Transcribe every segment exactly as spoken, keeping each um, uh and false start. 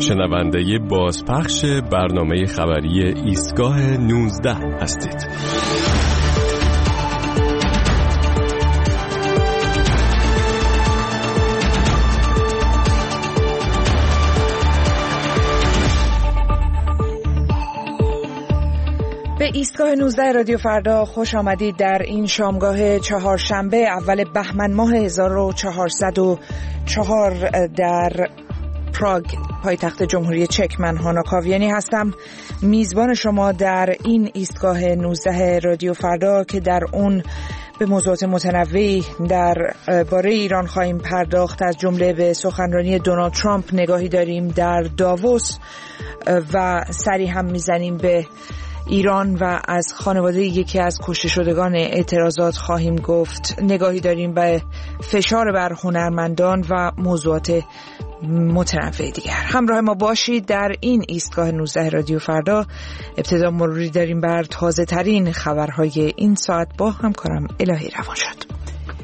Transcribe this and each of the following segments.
شنونده بازپخش برنامه خبری ایستگاه نوزده هستید. به ایستگاه نوزده رادیو فردا خوش آمدید. در این شامگاه چهارشنبه اول بهمن ماه هزار و چهارصد و چهار در پراگ پایتخت جمهوری چک، من هانا کاویانی هستم، میزبان شما در این ایستگاه نوزده رادیو فردا که در اون به موضوعات متنوعی در باره ایران خواهیم پرداخت. از جمله به سخنرانی دونالد ترامپ نگاهی داریم در داووس و سری هم میزنیم به ایران و از خانواده یکی از کشته شدگان اعتراضات خواهیم گفت. نگاهی داریم به فشار بر هنرمندان و موضوعات متنوع دیگر. همراه ما باشید در این ایستگاه نوزده رادیو فردا. ابتدا مروری داریم بر تازه ترین خبرهای این ساعت با همکارم الهی روانشاد.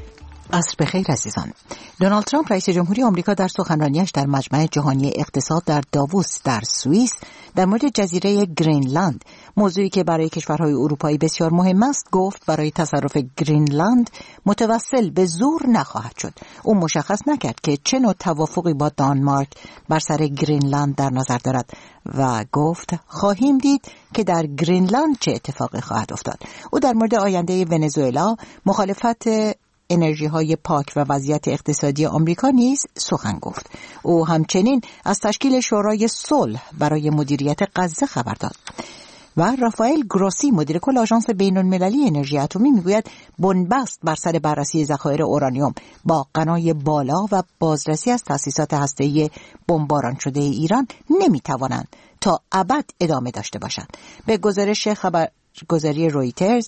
عصر بخیر عزیزان. دونالد ترامپ رئیس جمهوری آمریکا در سخنرانیش در مجمع جهانی اقتصاد در داووس در سوئیس در مورد جزیره گرینلند، موضوعی که برای کشورهای اروپایی بسیار مهم است، گفت برای تصرف گرینلند متوسل به زور نخواهد شد. او مشخص نکرد که چه نوع توافقی با دانمارک بر سر گرینلند در نظر دارد و گفت خواهیم دید که در گرینلند چه اتفاقی خواهد افتاد. او در مورد آینده ونزوئلا، مخالفت انرژی های پاک و وضعیت اقتصادی آمریکا نیز سخن گفت. او همچنین از تشکیل شورای صلح برای مدیریت غزه خبر داد. و رافائل گروسی، مدیر کل آژانس بین‌المللی انرژی اتمی، میگوید بنبست بر سر بررسی ذخایر اورانیوم با غنای بالا و بازرسی از تأسیسات هسته‌ای بمباران شده ایران نمیتوانند تا ابد ادامه داشته باشند. به گزارش خبرگزاری رویترز،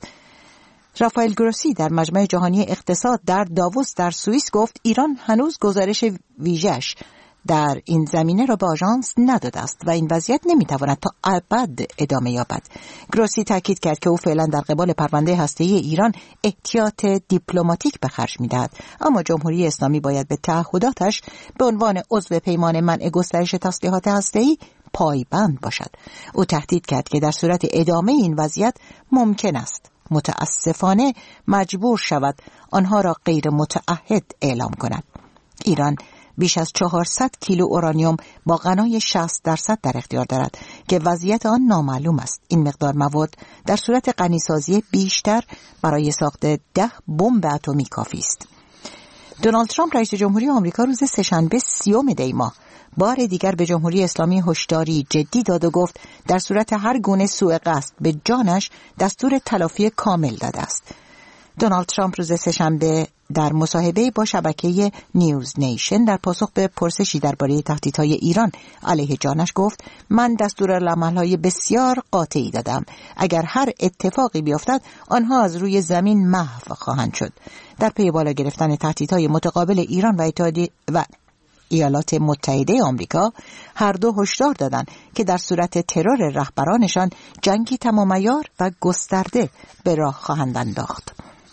رافائل گروسی در مجمع جهانی اقتصاد در داووس در سوئیس گفت ایران هنوز گزارش ویژه‌اش در این زمینه را به آژانس نداده است و این وضعیت نمیتواند تا ابد ادامه یابد. گروسی تاکید کرد که او فعلا در قبال پرونده هسته‌ای ایران احتیاط دیپلماتیک به خرج می‌دهد، اما جمهوری اسلامی باید به تعهداتش به عنوان عضو پیمان منع گسترش تسلیحات هسته‌ای پایبند باشد. او تهدید کرد که در صورت ادامه این وضعیت ممکن است متاسفانه مجبور شود آنها را غیر متعهد اعلام کند. ایران بیش از چهارصد کیلو اورانیوم با غنای شصت درصد در اختیار دارد که وضعیت آن نامعلوم است. این مقدار مواد در صورت غنیسازی بیشتر برای ساخت ده بمب اتمی کافی است. دونالد ترامپ رئیس جمهوری آمریکا روز سه‌شنبه سیوم دی ماه بار دیگر به جمهوری اسلامی هشداری جدی داد و گفت در صورت هر گونه سوء قصد به جانش دستور تلافی کامل داده است. دونالد ترامپ روز سه‌شنبه در مصاحبه با شبکه نیوز نیشن در پاسخ به پرسشی درباره تهدیدهای ایران علیه جانش گفت من دستورالعمل‌های بسیار قاطعی دادم. اگر هر اتفاقی بیفتد آنها از روی زمین محو خواهند شد. در پی بالا گرفتن تهدیدهای متقابل ایران و اتحادیه و ایالات متحده آمریکا، هر دو هشدار دادند که در صورت ترور رهبرانشان جنگی تمام عیار و گسترده به راه خواهند انداخت.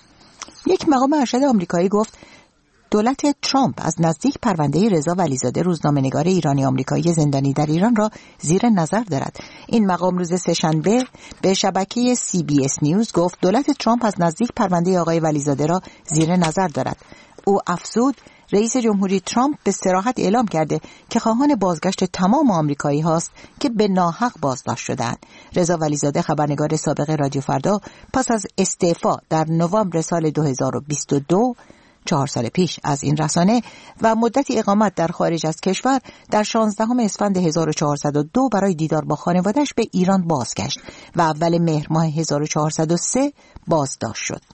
یک مقام ارشد آمریکایی گفت دولت ترامپ از نزدیک پرونده رضا ولیزاده، روزنامه‌نگار ایرانی آمریکایی زندانی در ایران، را زیر نظر دارد. این مقام روز سه‌شنبه به شبکه سی بی اس نیوز گفت دولت ترامپ از نزدیک پرونده آقای ولیزاده را زیر نظر دارد. او افزود رئیس جمهوری ترامپ به صراحت اعلام کرده که خواهان بازگشت تمام آمریکایی هاست که به ناحق بازداشت شدند. رضا ولیزاده، خبرنگار سابق رادیو فردا، پس از استعفا در نوامبر سال دو هزار و بیست و دو، چهار سال پیش، از این رسانه و مدتی اقامت در خارج از کشور، در شانزدهم اسفند هزار و چهارصد و دو برای دیدار با خانواده‌اش به ایران بازگشت و اول مهر ماه هزار و چهارصد و سه بازداشت شد.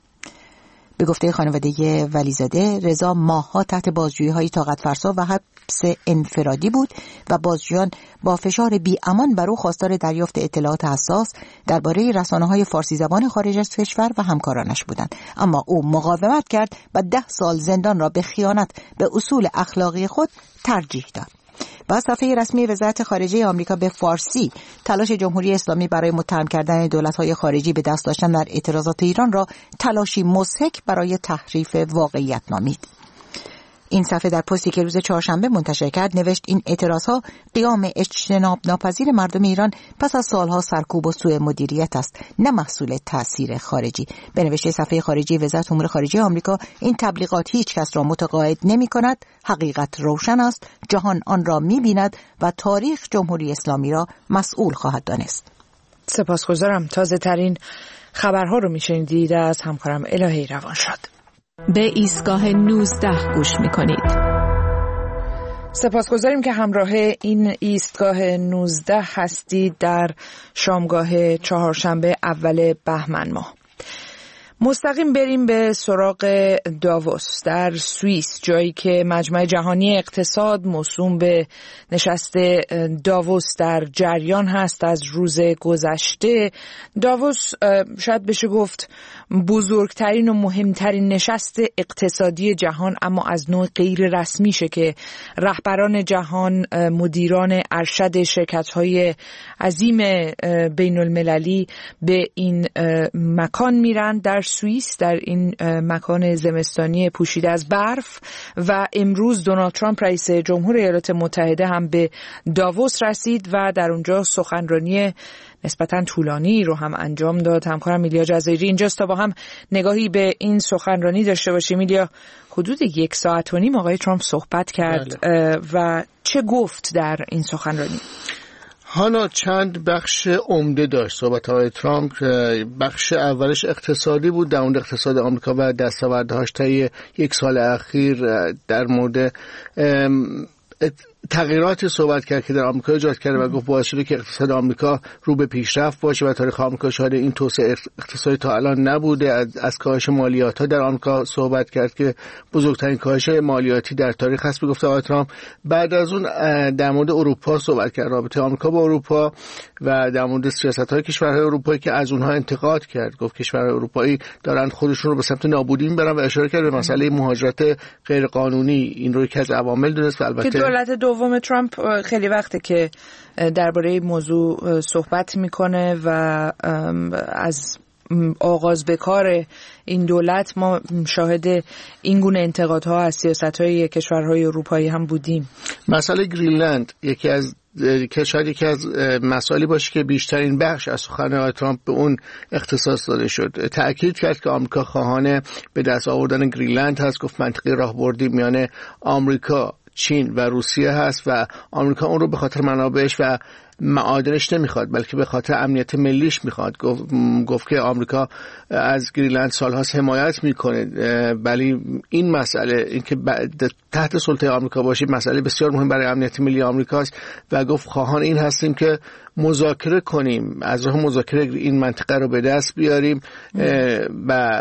به گفته خانواده ولیزاده، رضا ماه‌ها تحت بازجویی‌های طاقت فرسا و حبس انفرادی بود و بازجویان با فشار بی‌امان بر او خواستار دریافت اطلاعات حساس درباره رسانه‌های فارسی زبان خارج از کشور و همکارانش بودند، اما او مقاومت کرد و ده سال زندان را به خیانت به اصول اخلاقی خود ترجیح داد. با صفحه رسمی وزارت خارجه آمریکا به فارسی، تلاش جمهوری اسلامی برای متهم کردن دولت‌های خارجی به دست داشتن در اعتراضات ایران را تلاشی مضحک برای تحریف واقعیت نامید. این صفحه در پستی که روز چهارشنبه منتشر کرد نوشت این اعتراضها قیام اجتناب ناپذیر مردم ایران پس از سالها سرکوب و سوء مدیریت است، نه محصول تاثیر خارجی. به نوشته صفحه خارجی وزارت امور خارجه آمریکا، این تبلیغات هیچ کس را متقاعد نمی کند، حقیقت روشن است، جهان آن را می بیند و تاریخ جمهوری اسلامی را مسئول خواهد دانست. سپاسگزارم. تازه ترین خبرها رو میشنیدید از همکارم الهی روانشاد. به ایستگاه نوزده گوش میکنید. سپاسگزاریم که همراه این ایستگاه نوزده هستید در شامگاه چهارشنبه اول بهمن ماه. مستقیم بریم به سراغ داووس در سوئیس، جایی که مجمع جهانی اقتصاد موسوم به نشست داووس در جریان هست از روز گذشته. داووس شاید بشه گفت بزرگترین و مهمترین نشست اقتصادی جهان، اما از نوع غیر رسمیشه که رهبران جهان، مدیران ارشد شرکت‌های عظیم بین المللی به این مکان میرن در سوئیس، در این مکان زمستانی پوشیده از برف. و امروز دونالد ترامپ رئیس جمهور ایالات متحده هم به داووس رسید و در اونجا سخنرانی نسبتاً طولانی رو هم انجام داد. همکارم میلیا جزایری اینجاست تا با هم نگاهی به این سخنرانی داشته باشیم. میلیا، حدود یک ساعت و نیم آقای ترامپ صحبت کرد بله. و چه گفت در این سخنرانی؟ هانا چند بخش عمده داشت صحبت آقای ترامپ. بخش اولش اقتصادی بود، در مورد اقتصاد آمریکا و دستاوردهاش طی یک سال اخیر در مورد تغییراتی صحبت کرد که در آمریکا ایجاد کرده و گفت باعث شده که اقتصاد آمریکا رو به پیشرفت باشه و تاریخ آمریکا شاهد این توسعه اقتصادی تا الان نبوده. از, از کاهش مالیات‌ها در آمریکا صحبت کرد که بزرگترین کاهش مالیاتی در تاریخ هست، گفت آقای ترامپ. بعد از اون در مورد اروپا صحبت کرد، رابطه آمریکا با اروپا و در مورد سیاست‌های کشورهای اروپایی که از اونها انتقاد کرد. گفت کشورهای اروپایی دارن خودشون رو به سمت نابودی میبرن و اشاره کرد به مسئله مهاجرت غیرقانونی. این رو یکی از عوامل دونست و البته که دولت دوم ترامپ خیلی وقته که درباره موضوع صحبت میکنه و از آغاز به کار این دولت ما شاهد این گونه انتقادها از سیاست‌های کشورهای اروپایی هم بودیم. مسئله گرینلند یکی از که شاید یکی از مسائلی باشه که بیشترین بخش از سخن آقای ترامپ به اون اختصاص داده شد. تأکید کرد که آمریکا خواهان به دست آوردن گرینلند هست. گفت منطقه راهبردی میان آمریکا، چین و روسیه هست و آمریکا اون رو به خاطر منابعش و معادنش نمیخواد بلکه به خاطر امنیت ملیش میخواد. گفت, گفت که آمریکا از گرینلند سالهاست حمایت میکنه، ولی این مسئله این که تحت سلطه آمریکا باشه مسئله بسیار مهم برای امنیت ملی آمریکاست و گفت خواهان این هستیم که مذاکره کنیم، از راه مذاکره این منطقه رو به دست بیاریم و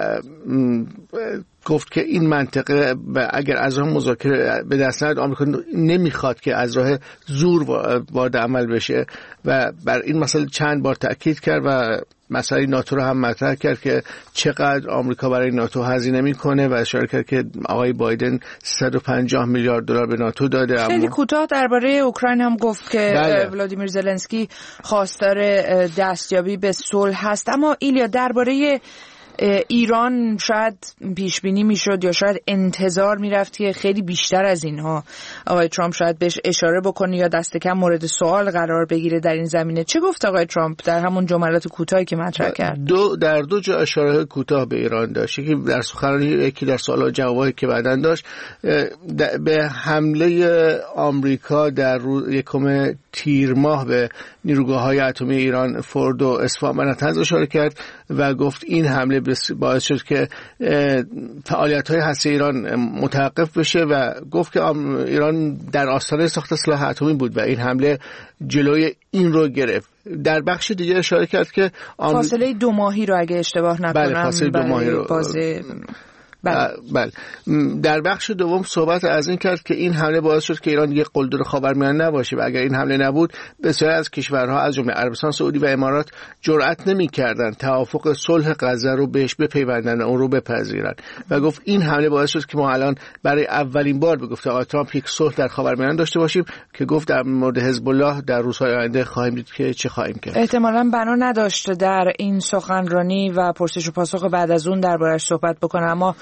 گفت که این منطقه اگر از راه مذاکره به دست نیاد آمریکا نمیخواد که از راه زور وارد عمل بشه و بر این مسئله چند بار تأکید کرد و مسئله ناتو رو هم مطرح کرد که چقدر آمریکا برای ناتو هزینه میکنه و اشاره کرد که آقای بایدن صد و پنجاه میلیارد دلار به ناتو داده. خیلی اما کوتاه درباره اوکراین هم گفت که بله. ولادیمیر زلنسکی خواستار دستیابی به صلح هست. اما ایلیا درباره ایران شاید پیش بینی میشد یا شاید انتظار میرفت که خیلی بیشتر از اینها آقای ترامپ شاید بهش اشاره بکنه یا دست کم مورد سوال قرار بگیره در این زمینه. چه گفت آقای ترامپ در همون جملات کوتاهی که مطرح کرد؟ دو در دو جا اشاره کوتاه به ایران داشت، یکی در سخنرانی، یکی در سوال و جوابی که بعداً داشت. به حمله آمریکا در روز یکم تیر ماه به نیروگاه‌های اتمی ایران فورد و اصفهان و نتنز اشاره کرد و گفت این حمله باعث شد که فعالیت‌های هسته ایران متوقف بشه و گفت که ایران در آستانه ساخت سلاح اتمی بود و این حمله جلوی این رو گرفت. در بخش دیگه اشاره کرد که آم... فاصله دو ماهی رو اگه اشتباه نکنم بله فاصله دو ماهی رو بازه... بله. بله. در بخش دوم صحبت از این کرد که این حمله باعث شد که ایران یک قلدر خاورمیانه نباشه و اگر این حمله نبود بسیاری از کشورها از جمله عربستان سعودی و امارات جرئت نمی‌کردند توافق صلح غزه رو بهش بپیوندن، اون رو بپذیرن و گفت این حمله باعث شد که ما الان برای اولین بار به گفته آقای ترامپ یک صلح در خاورمیانه داشته باشیم که گفت در مورد حزب الله در روزهای آینده خواهیم دید که چه خواهیم کرد. احتمالاً بنا نداشت در این سخنرانی و پرسش و پاسخ بعد از اون دربارش صحبت بکنه، اما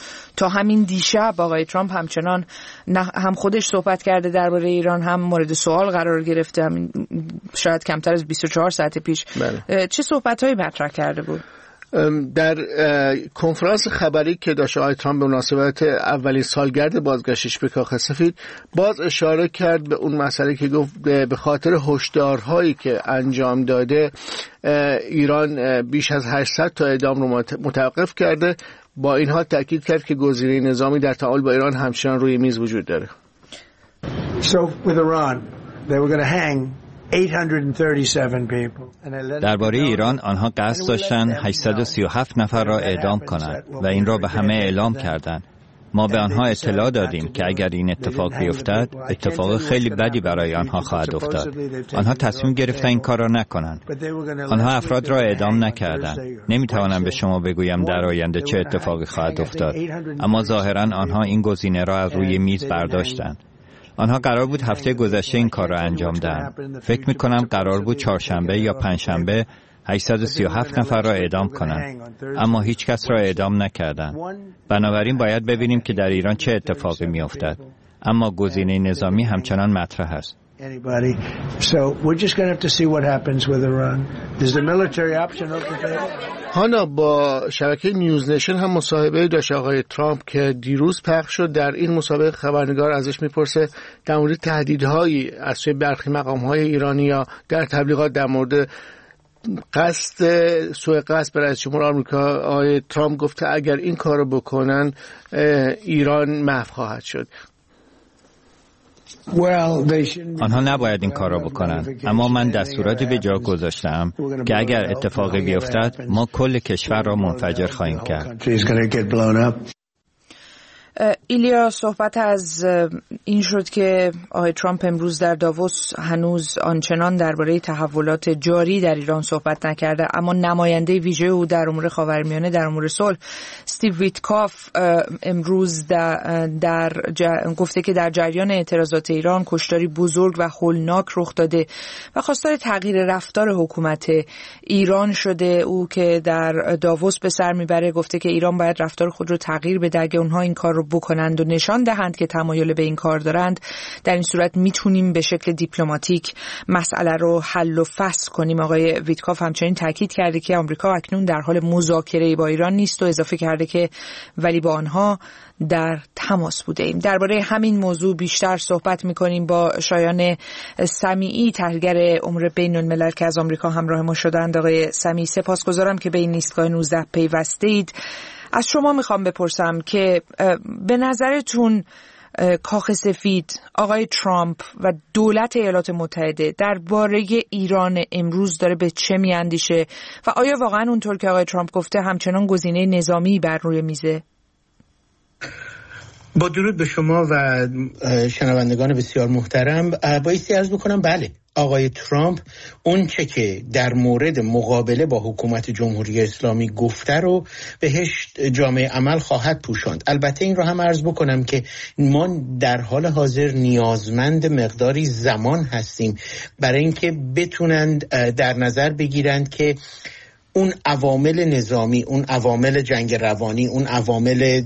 تا همین دیشب آقای ترامپ همچنان هم خودش صحبت کرده درباره ایران، هم مورد سوال قرار گرفته، همین شاید کمتر از بیست و چهار ساعت پیش. بله. چه صحبت‌هایی مطرح کرده بود؟ در کنفرانس خبری که داشت آقای ترامپ به مناسبت اولین سالگرد بازگشتش به کاخ سفید باز اشاره کرد به اون مسئله که گفت به خاطر هشدارهایی که انجام داده ایران بیش از هشتصد تا اعدام رو متوقف کرده. با این حال تاکید کرد که گزینه نظامی در تعامل با ایران همچنان روی میز وجود داره. So with Iran, they were going to hang درباره ایران آنها قصد داشتن هشتصد و سی و هفت نفر را اعدام کنند و این را به همه اعلام کردند. ما به آنها اطلاع دادیم که اگر این اتفاق بیفتد اتفاق خیلی بدی برای آنها خواهد افتاد. آنها تصمیم گرفتن این کار را نکنند. آنها افراد را اعدام نکردند. نمیتوانم به شما بگویم در آینده چه اتفاقی خواهد افتاد، اما ظاهرا آنها این گزینه را از روی میز برداشتند. آنها قرار بود هفته گذشته این کار را انجام دهند. فکر می کنم قرار بود چهارشنبه یا پنجشنبه هشتصد و سی و هفت نفر را اعدام کنند، اما هیچ کس را اعدام نکردند. بنابراین باید ببینیم که در ایران چه اتفاقی می افتد. اما گزینه نظامی همچنان مطرح است. هانا، با شبکه نیوز نشن هم مصاحبه داشت آقای ترامپ که دیروز پخش شد. در این مصاحبه خبرنگار ازش میپرسه در مورد تهدیدهایی از سوی برخی مقام‌های ایرانی‌ها در تبلیغات در مورد قصد سوء قصد به رئیس جمهور آمریکا. آقای ترامپ گفته اگر این کارو بکنن ایران محو خواهد شد. آنها نباید این کار را بکنند، اما من دستوراتی به جا گذاشتم که اگر اتفاقی بیفتد ما کل کشور را منفجر خواهیم کرد. ایلیا، صحبت از این شد که آقای ترامپ امروز در داووس هنوز آنچنان درباره تحولات جاری در ایران صحبت نکرده، اما نماینده ویژه او در امور خاورمیانه، در امور صلح، استیو ویتکاف، امروز در, در ج... گفته که در جریان اعتراضات ایران کشتاری بزرگ و هولناک رخ داده و خواستار تغییر رفتار حکومت ایران شده. او که در داووس به سر میبره گفته که ایران باید رفتار خود رو تغییر بده. اگه اونها این کار رو بکنند و نشان دهند که تمایل به این کار دارند، در این صورت میتونیم به شکل دیپلماتیک مسئله رو حل و فصل کنیم. آقای ویتکاف همچنین تاکید کرده که آمریکا اکنون در حال مذاکره با ایران نیست و اضافه کرده که ولی با آنها در تماس بوده ایم. درباره همین موضوع بیشتر صحبت میکنیم با شایان سمیعی، تحلیلگر امور بین الملل که از آمریکا همراه ما شدند. آقای سمیعی، سپاسگزارم که به این ایستگاه نوزده پیوسته اید. از شما میخوام بپرسم که به نظرتون کاخ سفید، آقای ترامپ و دولت ایالات متحده درباره ایران امروز داره به چه میاندیشه و آیا واقعا اونطور که آقای ترامپ گفته همچنان گزینه نظامی بر روی میزه؟ با درود به شما و شنوندگان بسیار محترم، بایستی عرض بکنم بله، آقای ترامپ اون چه که در مورد مقابله با حکومت جمهوری اسلامی گفته رو بهش جامعه عمل خواهد پوشاند. البته این رو هم عرض بکنم که ما در حال حاضر نیازمند مقداری زمان هستیم برای اینکه بتونند در نظر بگیرند که اون عوامل نظامی، اون عوامل جنگ روانی، اون عوامل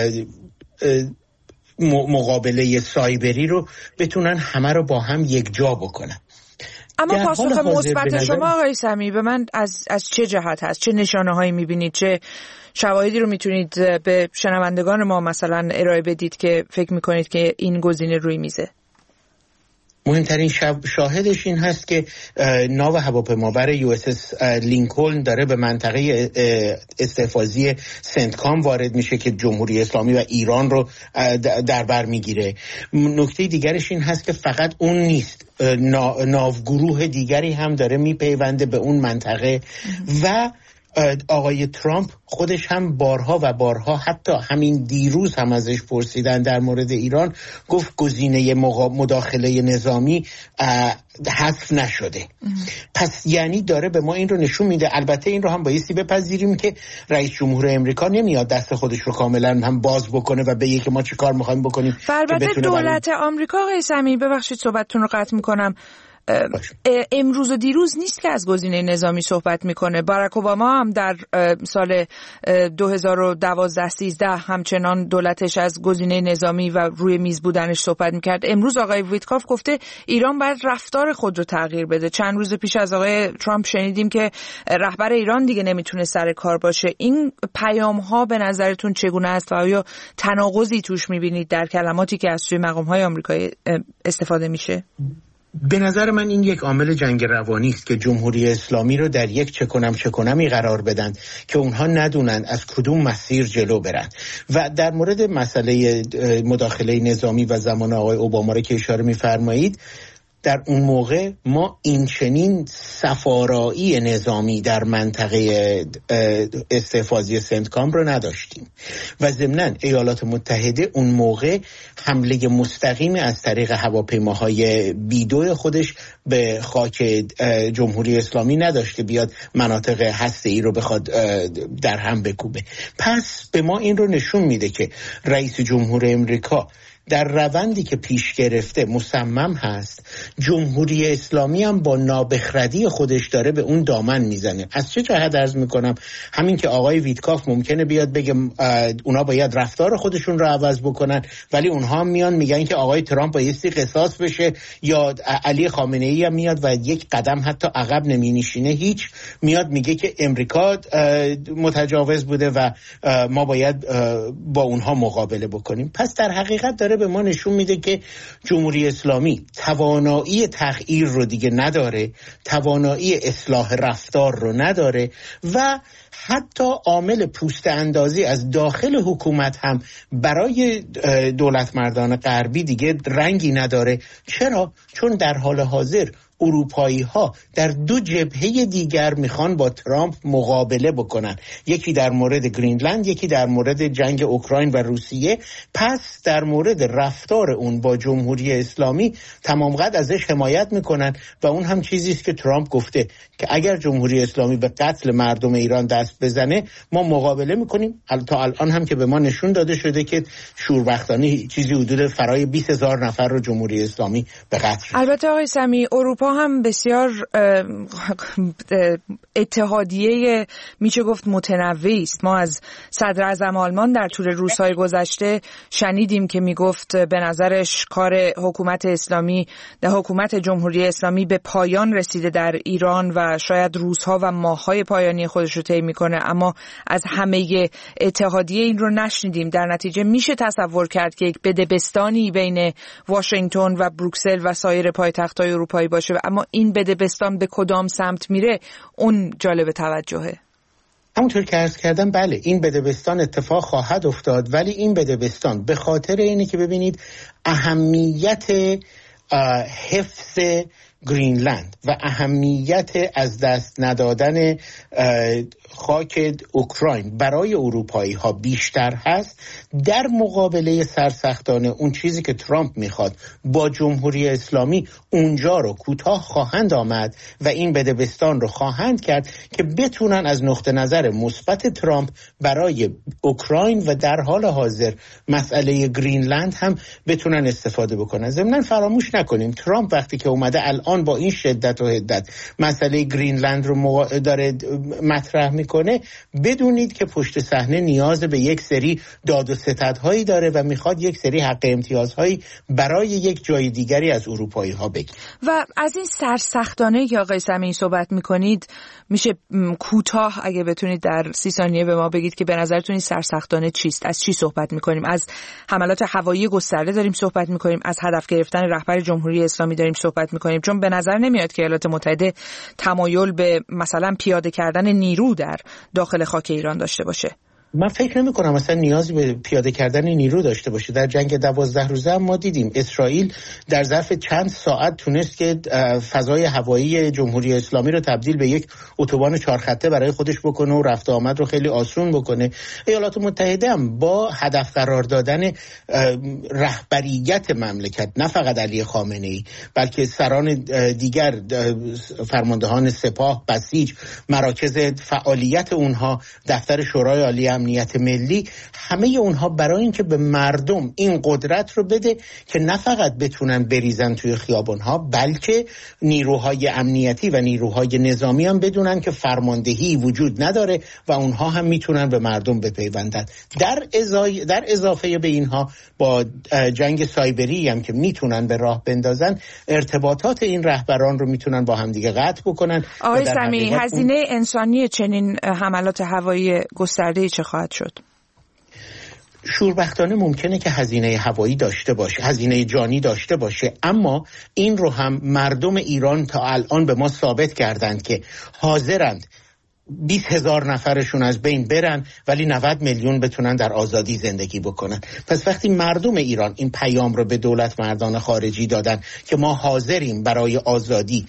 مقابله سایبری رو بتونن همه رو با هم یک جا بکنن. اما پاسخ مثبت شما آقای سمیعی به من از از چه جهت هست؟ چه نشانه هایی میبینید؟ چه شواهدی رو میتونید به شنوندگان ما مثلا ارائه بدید که فکر میکنید که این گزینه روی میزه؟ مهمترین شاهدش این هست که ناو هواپیمابر یو اس اس لینکلن داره به منطقه استحفاظی سنتکام وارد میشه که جمهوری اسلامی و ایران رو در بر میگیره. نکته دیگرش این هست که فقط اون نیست، ناوگروه دیگری هم داره میپیونده به اون منطقه و آقای ترامپ خودش هم بارها و بارها، حتی همین دیروز هم ازش پرسیدن در مورد ایران، گفت گزینه مداخله نظامی حذف نشده. پس یعنی داره به ما این رو نشون میده. البته این رو هم بایستی بپذیریم که رئیس جمهور امریکا نمیاد دست خودش رو کاملا هم باز بکنه و بگه که ما چی کار میخوایم بکنیم. البته دولت آمریکا، آقای سمیعی ببخشید صحبتتون رو قطع میکنم، امروز و دیروز نیست که از گزینه نظامی صحبت میکنه. باراک اوباما هم در سال دو هزار و دوازده سیزده همچنان دولتش از گزینه نظامی و روی میز بودنش صحبت میکرد. امروز آقای ویتکاف گفته ایران باید رفتار خود رو تغییر بده. چند روز پیش از آقای ترامپ شنیدیم که رهبر ایران دیگه نمیتونه سر کار باشه. این پیام ها به نظرتون چگونه است و آیا تناقضی توش میبینید در کلماتی که از سوی مقام های آمریکایی استفاده میشه؟ به نظر من این یک عامل جنگ روانی است که جمهوری اسلامی رو در یک چه کنم چه کنمی قرار بدن که اونها ندونن از کدوم مسیر جلو برن. و در مورد مسئله مداخله نظامی و زمان آقای اوباما رو که اشاره می‌فرمایید، در اون موقع ما این چنین سفارایی نظامی در منطقه استحفاظی سنتکام رو نداشتیم و ضمناً ایالات متحده اون موقع حمله مستقیم از طریق هواپیماهای بی دو خودش به خاک جمهوری اسلامی نداشت که بیاد مناطق هسته‌ای رو بخواد در هم بکوبه. پس به ما این رو نشون میده که رئیس جمهور امریکا در روندی که پیش گرفته مصمم هست. جمهوری اسلامی هم با نابخردی خودش داره به اون دامن میزنه. از چه جهت عرض میکنم؟ همین که آقای ویتکاف ممکنه بیاد بگه اونا باید رفتار خودشون رو عوض بکنن، ولی اونها هم میان میگن که آقای ترامپ بایستی قصاص بشه، یا علی خامنه ای هم میاد و یک قدم حتی عقب نمینشینه، هیچ میاد میگه که امریکا متجاوز بوده و ما باید با اونها مقابله بکنیم. پس در حقیقت داره به ما نشون میده که جمهوری اسلامی توانایی تغییر رو دیگه نداره، توانایی اصلاح رفتار رو نداره و حتی عامل پوست اندازی از داخل حکومت هم برای دولت مردان غربی دیگه رنگی نداره. چرا؟ چون در حال حاضر اروپایی ها در دو جبهه دیگر میخوان با ترامپ مقابله بکنن، یکی در مورد گرینلند، یکی در مورد جنگ اوکراین و روسیه. پس در مورد رفتار اون با جمهوری اسلامی تمام قد ازش حمایت میکنن و اون هم چیزی است که ترامپ گفته که اگر جمهوری اسلامی به قتل مردم ایران دست بزنه ما مقابله میکنیم. تا الان هم که به ما نشون داده شده که شوربختانه چیزی حدود فرای بیست هزار نفر رو جمهوری اسلامی به قتل رسوند. البته آقای سمی، اروپا هم بسیار اتحادیه میشه گفت متنوعی است. ما از صدر اعظم آلمان در طول روزهای گذشته شنیدیم که میگفت به نظرش کار حکومت اسلامی در حکومت جمهوری اسلامی به پایان رسیده در ایران و شاید روزها و ماههای پایانی خودش رو طی میکنه، اما از همه اتحادیه این رو نشنیدیم. در نتیجه میشه تصور کرد که یک بدبستانی بین واشنگتن و بروکسل و سایر پایتخت‌های اروپایی باشه، اما این بدبستان به کدام سمت میره اون جالب توجهه. همونطور که عرض کردم بله این بدبستان اتفاق خواهد افتاد، ولی این بدبستان به خاطر اینه که ببینید اهمیت حفظ گرینلند و اهمیت از دست ندادن خاک اوکراین برای اروپایی ها بیشتر هست در مقابله سرسختانه اون چیزی که ترامپ میخواد. با جمهوری اسلامی اونجا رو کوتاه خواهند آمد و این بدبستان رو خواهند کرد که بتونن از نقطه نظر مثبت ترامپ برای اوکراین و در حال حاضر مسئله گرینلند هم بتونن استفاده بکنن. ضمناً فراموش نکنیم ترامپ وقتی که اومده الان با این شدت و حدت مسئله گرینلند رو مو... داره مطرح میکنه، بدونید که پشت صحنه نیاز به یک سری داد و ستدهایی داره و میخواد یک سری حق امتیازهایی برای یک جای دیگری از اروپایی ها بگیره. و از این سرسختانه که آقای سمیعی صحبت میکنید میشه کوتاه اگه بتونید در سی ثانیه به ما بگید که به نظرتون این سرسختانه چیست؟ از چی صحبت میکنیم؟ از حملات هوایی گسترده داریم صحبت میکنیم؟ از هدف گرفتن رهبر جمهوری اسلامی داریم صحبت میکنیم؟ چون به نظر نمیاد که ایالات متحده تمایل به مثلا پیاده کردن نیرو در داخل خاک ایران داشته باشه. من فکر نمی کنم مثلا نیازی به پیاده کردن نیرو داشته باشه. در جنگ دوازده روزه هم ما دیدیم اسرائیل در ظرف چند ساعت تونست که فضای هوایی جمهوری اسلامی رو تبدیل به یک اتوبان چهار خطه برای خودش بکنه و رفت و آمد رو خیلی آسون بکنه. ایالات متحده هم با هدف قرار دادن رهبریت مملکت، نه فقط علی خامنه ای بلکه سران دیگر، فرماندهان سپاه، بسیج، مراکز فعالیت اونها، دفتر شورای عالی امنیت امنیت ملی، همه اونها برای اینکه به مردم این قدرت رو بده که نه فقط بتونن بریزن توی خیابان‌ها، بلکه نیروهای امنیتی و نیروهای نظامی هم بدونن که فرماندهی وجود نداره و اونها هم میتونن به مردم بپیوندن. در ازای در اضافه به اینها با جنگ سایبری هم که میتونن به راه بندازن، ارتباطات این رهبران رو میتونن با همدیگه قطع بکنن. آقای سمیعی، هزینه اون... انسانی چنین حملات هوایی گسترده چه خواهد شد؟ شوربختانه ممکنه که هزینه هوایی داشته باشه، هزینه جانی داشته باشه، اما این رو هم مردم ایران تا الان به ما ثابت کردند که حاضرند بیست هزار نفرشون از بین برن ولی نود میلیون بتونن در آزادی زندگی بکنن. پس وقتی مردم ایران این پیام رو به دولت مردان خارجی دادن که ما حاضریم برای آزادی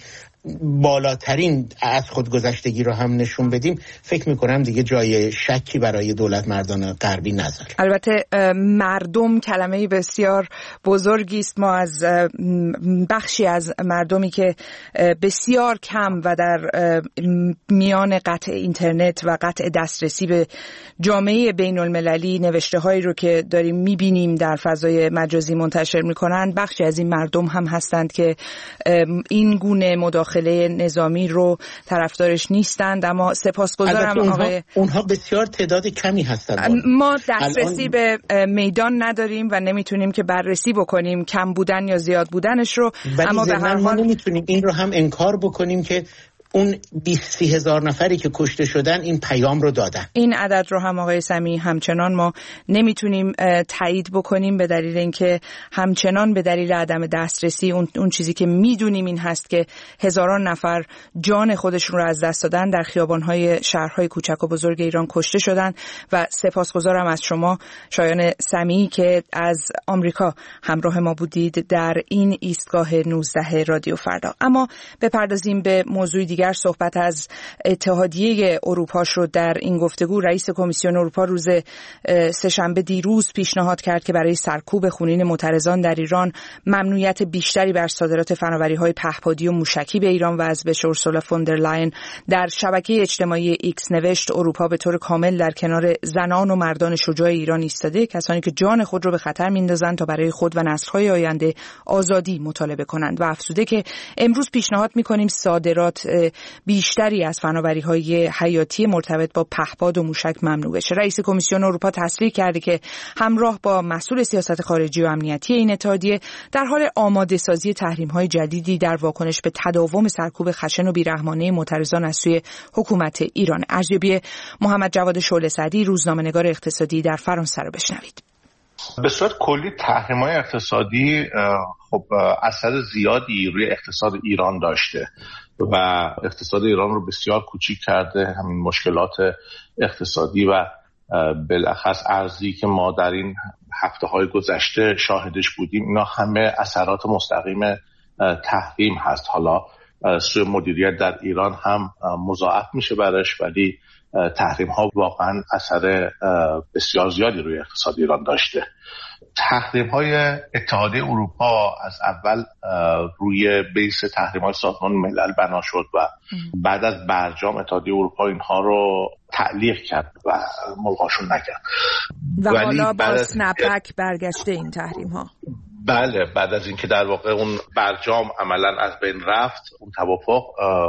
بالاترین از خودگذشتگی رو هم نشون بدیم، فکر میکنم دیگه جای شکی برای دولت مردان غربی نذاره. البته مردم کلمه بسیار بزرگی است. ما از بخشی از مردمی که بسیار کم و در میان قطع اینترنت و قطع دسترسی به جامعه بین المللی نوشته هایی رو که داریم میبینیم در فضای مجازی منتشر میکنن، بخشی از این مردم هم هستند که این گونه مداخله داخل نظامی رو طرفدارش نیستند. اما سپاسگزارم اونها، آقای اونها بسیار تعداد کمی هستند. ما دسترسی الان... به میدان نداریم و نمیتونیم که بررسی بکنیم کم بودن یا زیاد بودنش رو، اما به هر حال نمیتونیم این رو هم انکار بکنیم که اون بیست هزار نفری که کشته شدن این پیام رو دادن. این عدد رو هم آقای سمیعی همچنان ما نمیتونیم تایید بکنیم به دلیل اینکه همچنان به دلیل عدم دسترسی اون اون چیزی که میدونیم این هست که هزاران نفر جان خودشون رو از دست دادن، در خیابان‌های شهرهای کوچک و بزرگ ایران کشته شدن. و سپاسگزارم از شما شایان سمیعی که از آمریکا همراه ما بودید در این ایستگاه نوزده رادیو فردا. اما بپردازیم به موضوع دیگر. صحبت از اتحادیه اروپا شد در این گفتگو. رئیس کمیسیون اروپا روز سه‌شنبه دیروز پیشنهاد کرد که برای سرکوب خونین معترضان در ایران ممنوعیت بیشتری بر صادرات فناوری‌های پهپادی و موشکی به ایران وضع بشه. اورسولا فون در لاین در شبکه اجتماعی ایکس نوشت اروپا به طور کامل در کنار زنان و مردان شجاع ایران ایستاده، کسانی که جان خود را به خطر میندازند تا برای خود و نسل‌های آینده آزادی مطالبه کنند. و افزوده که امروز پیشنهاد می‌کنیم صادرات بیشتری از فناوری‌های حیاتی مرتبط با پهپاد و موشک ممنوع بشه. رئیس کمیسیون اروپا تصریح کرده که همراه با مسئول سیاست خارجی و امنیتی این اتحادیه در حال آماده سازی تحریم‌های جدیدی در واکنش به تداوم سرکوب خشن و بیرحمانه معترضان از سوی حکومت ایران. ارزیابی محمد جواد شعله‌سعدی، روزنامه‌نگار اقتصادی در فرانسه رو بشنوید. به صورت کلی تحریم‌های اقتصادی خب اثر زیادی روی اقتصاد ایران داشته و اقتصاد ایران رو بسیار کوچیک کرده. همین مشکلات اقتصادی و بالاخص ارزی که ما در این هفته‌های گذشته شاهدش بودیم، اینا همه اثرات مستقیم تحریم هست. حالا سوء مدیریت در ایران هم مضاعف میشه برش، ولی تحریم ها واقعا اثر بسیار زیادی روی اقتصاد ایران داشته. تحریم های اتحادیه اروپا از اول روی بیس تحریم های سازمان ملل بنا شد و بعد از برجام اتحادیه اروپا اینها رو تعلیق کرد و ملغاشون نکرد. و حالا با سنپک برگشته این تحریم ها. بله، بعد از اینکه در واقع اون برجام عملا از بین رفت، اون توافق،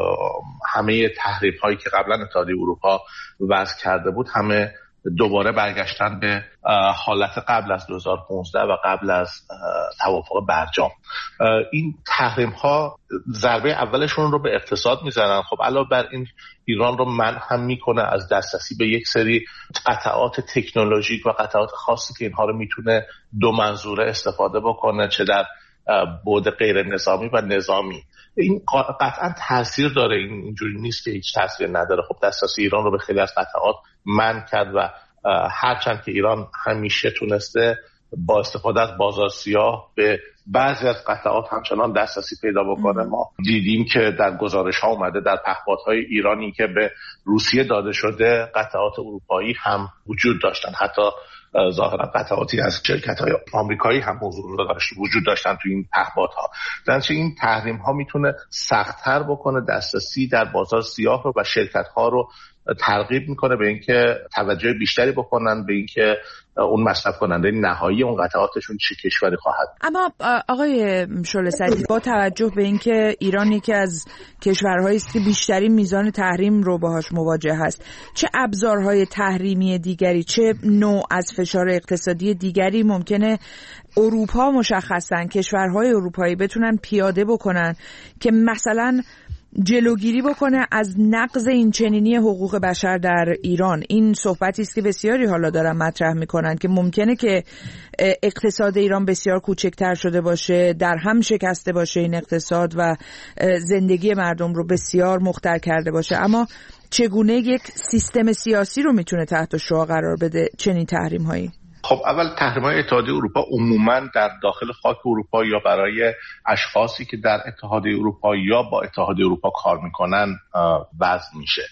همه تحریم هایی که قبلا اتحادیه اروپا وضع کرده بود همه دوباره برگشتن به حالت قبل از دو هزار و پانزده و قبل از توافق برجام. این تحریم ها ضربه اولشون رو به اقتصاد میزنن. خب علاوه بر این ایران رو منع هم میکنه از دسترسی به یک سری قطعات تکنولوژیک و قطعات خاصی که اینها رو میتونه دو منظوره استفاده بکنه، چه در بعد غیر نظامی و نظامی. این قطعا تاثیر داره، این اینجوری نیست که هیچ تاثیر نداره. خب دسترسی ایران رو به خیلی از قطعات منع کرد و هرچند که ایران همیشه تونسته با استفاده از بازار سیاه به بعضی از قطعات همچنان دسترسی پیدا بکنه. ما دیدیم که در گزارش ها اومده در پهپادهای ایرانی که به روسیه داده شده قطعات اروپایی هم وجود داشتن، حتی ظاهرا قطعاتی از شرکت‌های آمریکایی هم موضوع داشت وجود داشتن تو این پهپادها. در چه این تحریم ها میتونه سخت‌تر بکنه دسترسی در بازار سیاه رو و شرکت‌ها رو ترغیب میکنه به اینکه توجه بیشتری بکنن به اینکه اون مصرف کننده نهایی اون قطعاتشون چه کشوری خواهد. اما آقای شعله سعدی، با توجه به اینکه ایران یکی از کشورهایی است که بیشترین میزان تحریم رو باهاش مواجه هست، چه ابزارهای تحریمی دیگری، چه نوع از فشار اقتصادی دیگری ممکنه اروپا مشخصاً کشورهای اروپایی بتونن پیاده بکنن که مثلا جلوگیری بکنه از نقض این چنینی حقوق بشر در ایران؟ این صحبتی است که بسیاری حالا دارن مطرح میکنن که ممکنه که اقتصاد ایران بسیار کوچکتر شده باشه، در هم شکسته باشه این اقتصاد و زندگی مردم رو بسیار مختل کرده باشه، اما چگونه یک سیستم سیاسی رو میتونه تحت شعاع قرار بده چنین تحریم هایی؟ خب اول تحریم‌های اتحادیه اروپا عموماً در داخل خاک اروپا یا برای اشخاصی که در اتحادیه اروپا یا با اتحادیه اروپا کار میکنن وضع میشه.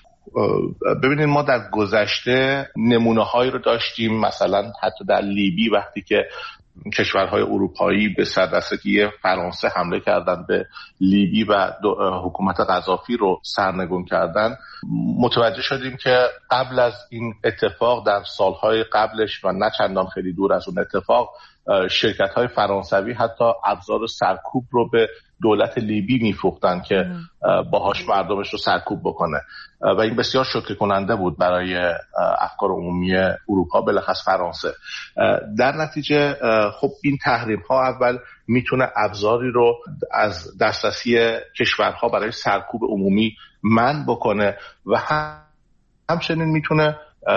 ببینید ما در گذشته نمونه‌هایی رو داشتیم، مثلا حتی در لیبی وقتی که کشورهای اروپایی به سردستگی فرانسه حمله کردن به لیبی و حکومت قذافی رو سرنگون کردن، متوجه شدیم که قبل از این اتفاق در سالهای قبلش و نه چندان خیلی دور از اون اتفاق، شرکت‌های فرانسوی حتی ابزار سرکوب رو به دولت لیبی میفروختن که باهاش مردمش رو سرکوب بکنه و این بسیار شوکه کننده بود برای افکار عمومی اروپا، بالاخص فرانسه. در نتیجه خب این تحریم ها اول میتونه ابزاری رو از دسترسی کشورها برای سرکوب عمومی منع بکنه و هم همچنین میتونه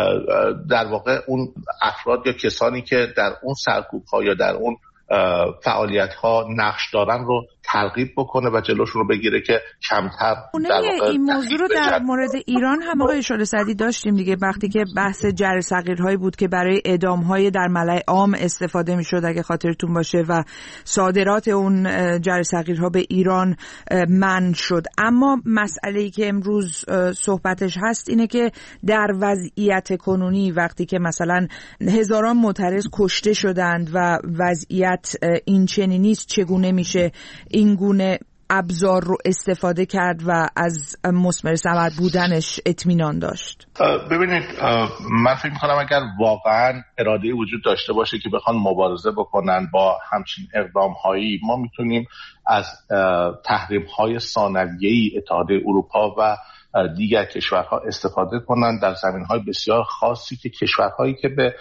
در واقع اون افراد یا کسانی که در اون سرکوب ها یا در اون فعالیت ها نقش دارن رو ترغیب بکنه و جلوشون رو بگیره که کمتر در واقع این موضوع رو در مورد ایران هم آقای شعله سعدی داشتیم دیگه، وقتی که بحث جر صغیرهایی بود که برای اعدام‌های در ملأ عام استفاده می‌شد اگه خاطرتون باشه و صادرات اون جر صغیرها به ایران منع شد. اما مسئله‌ای که امروز صحبتش هست اینه که در وضعیت کنونی وقتی که مثلا هزاران معترض کشته شدند و وضعیت این چنینی است، چگونه میشه این گونه ابزار رو استفاده کرد و از مثمر ثمر بودنش اطمینان داشت؟ ببینید من فکر می‌کنم اگر واقعا اراده وجود داشته باشه که بخوان مبارزه بکنن با همچین اقدام‌هایی، ما میتونیم از تحریم‌های ثانویه‌ای اتحادیه اروپا و دیگر کشورها استفاده کنن در زمینهای بسیار خاصی که کشورهایی که به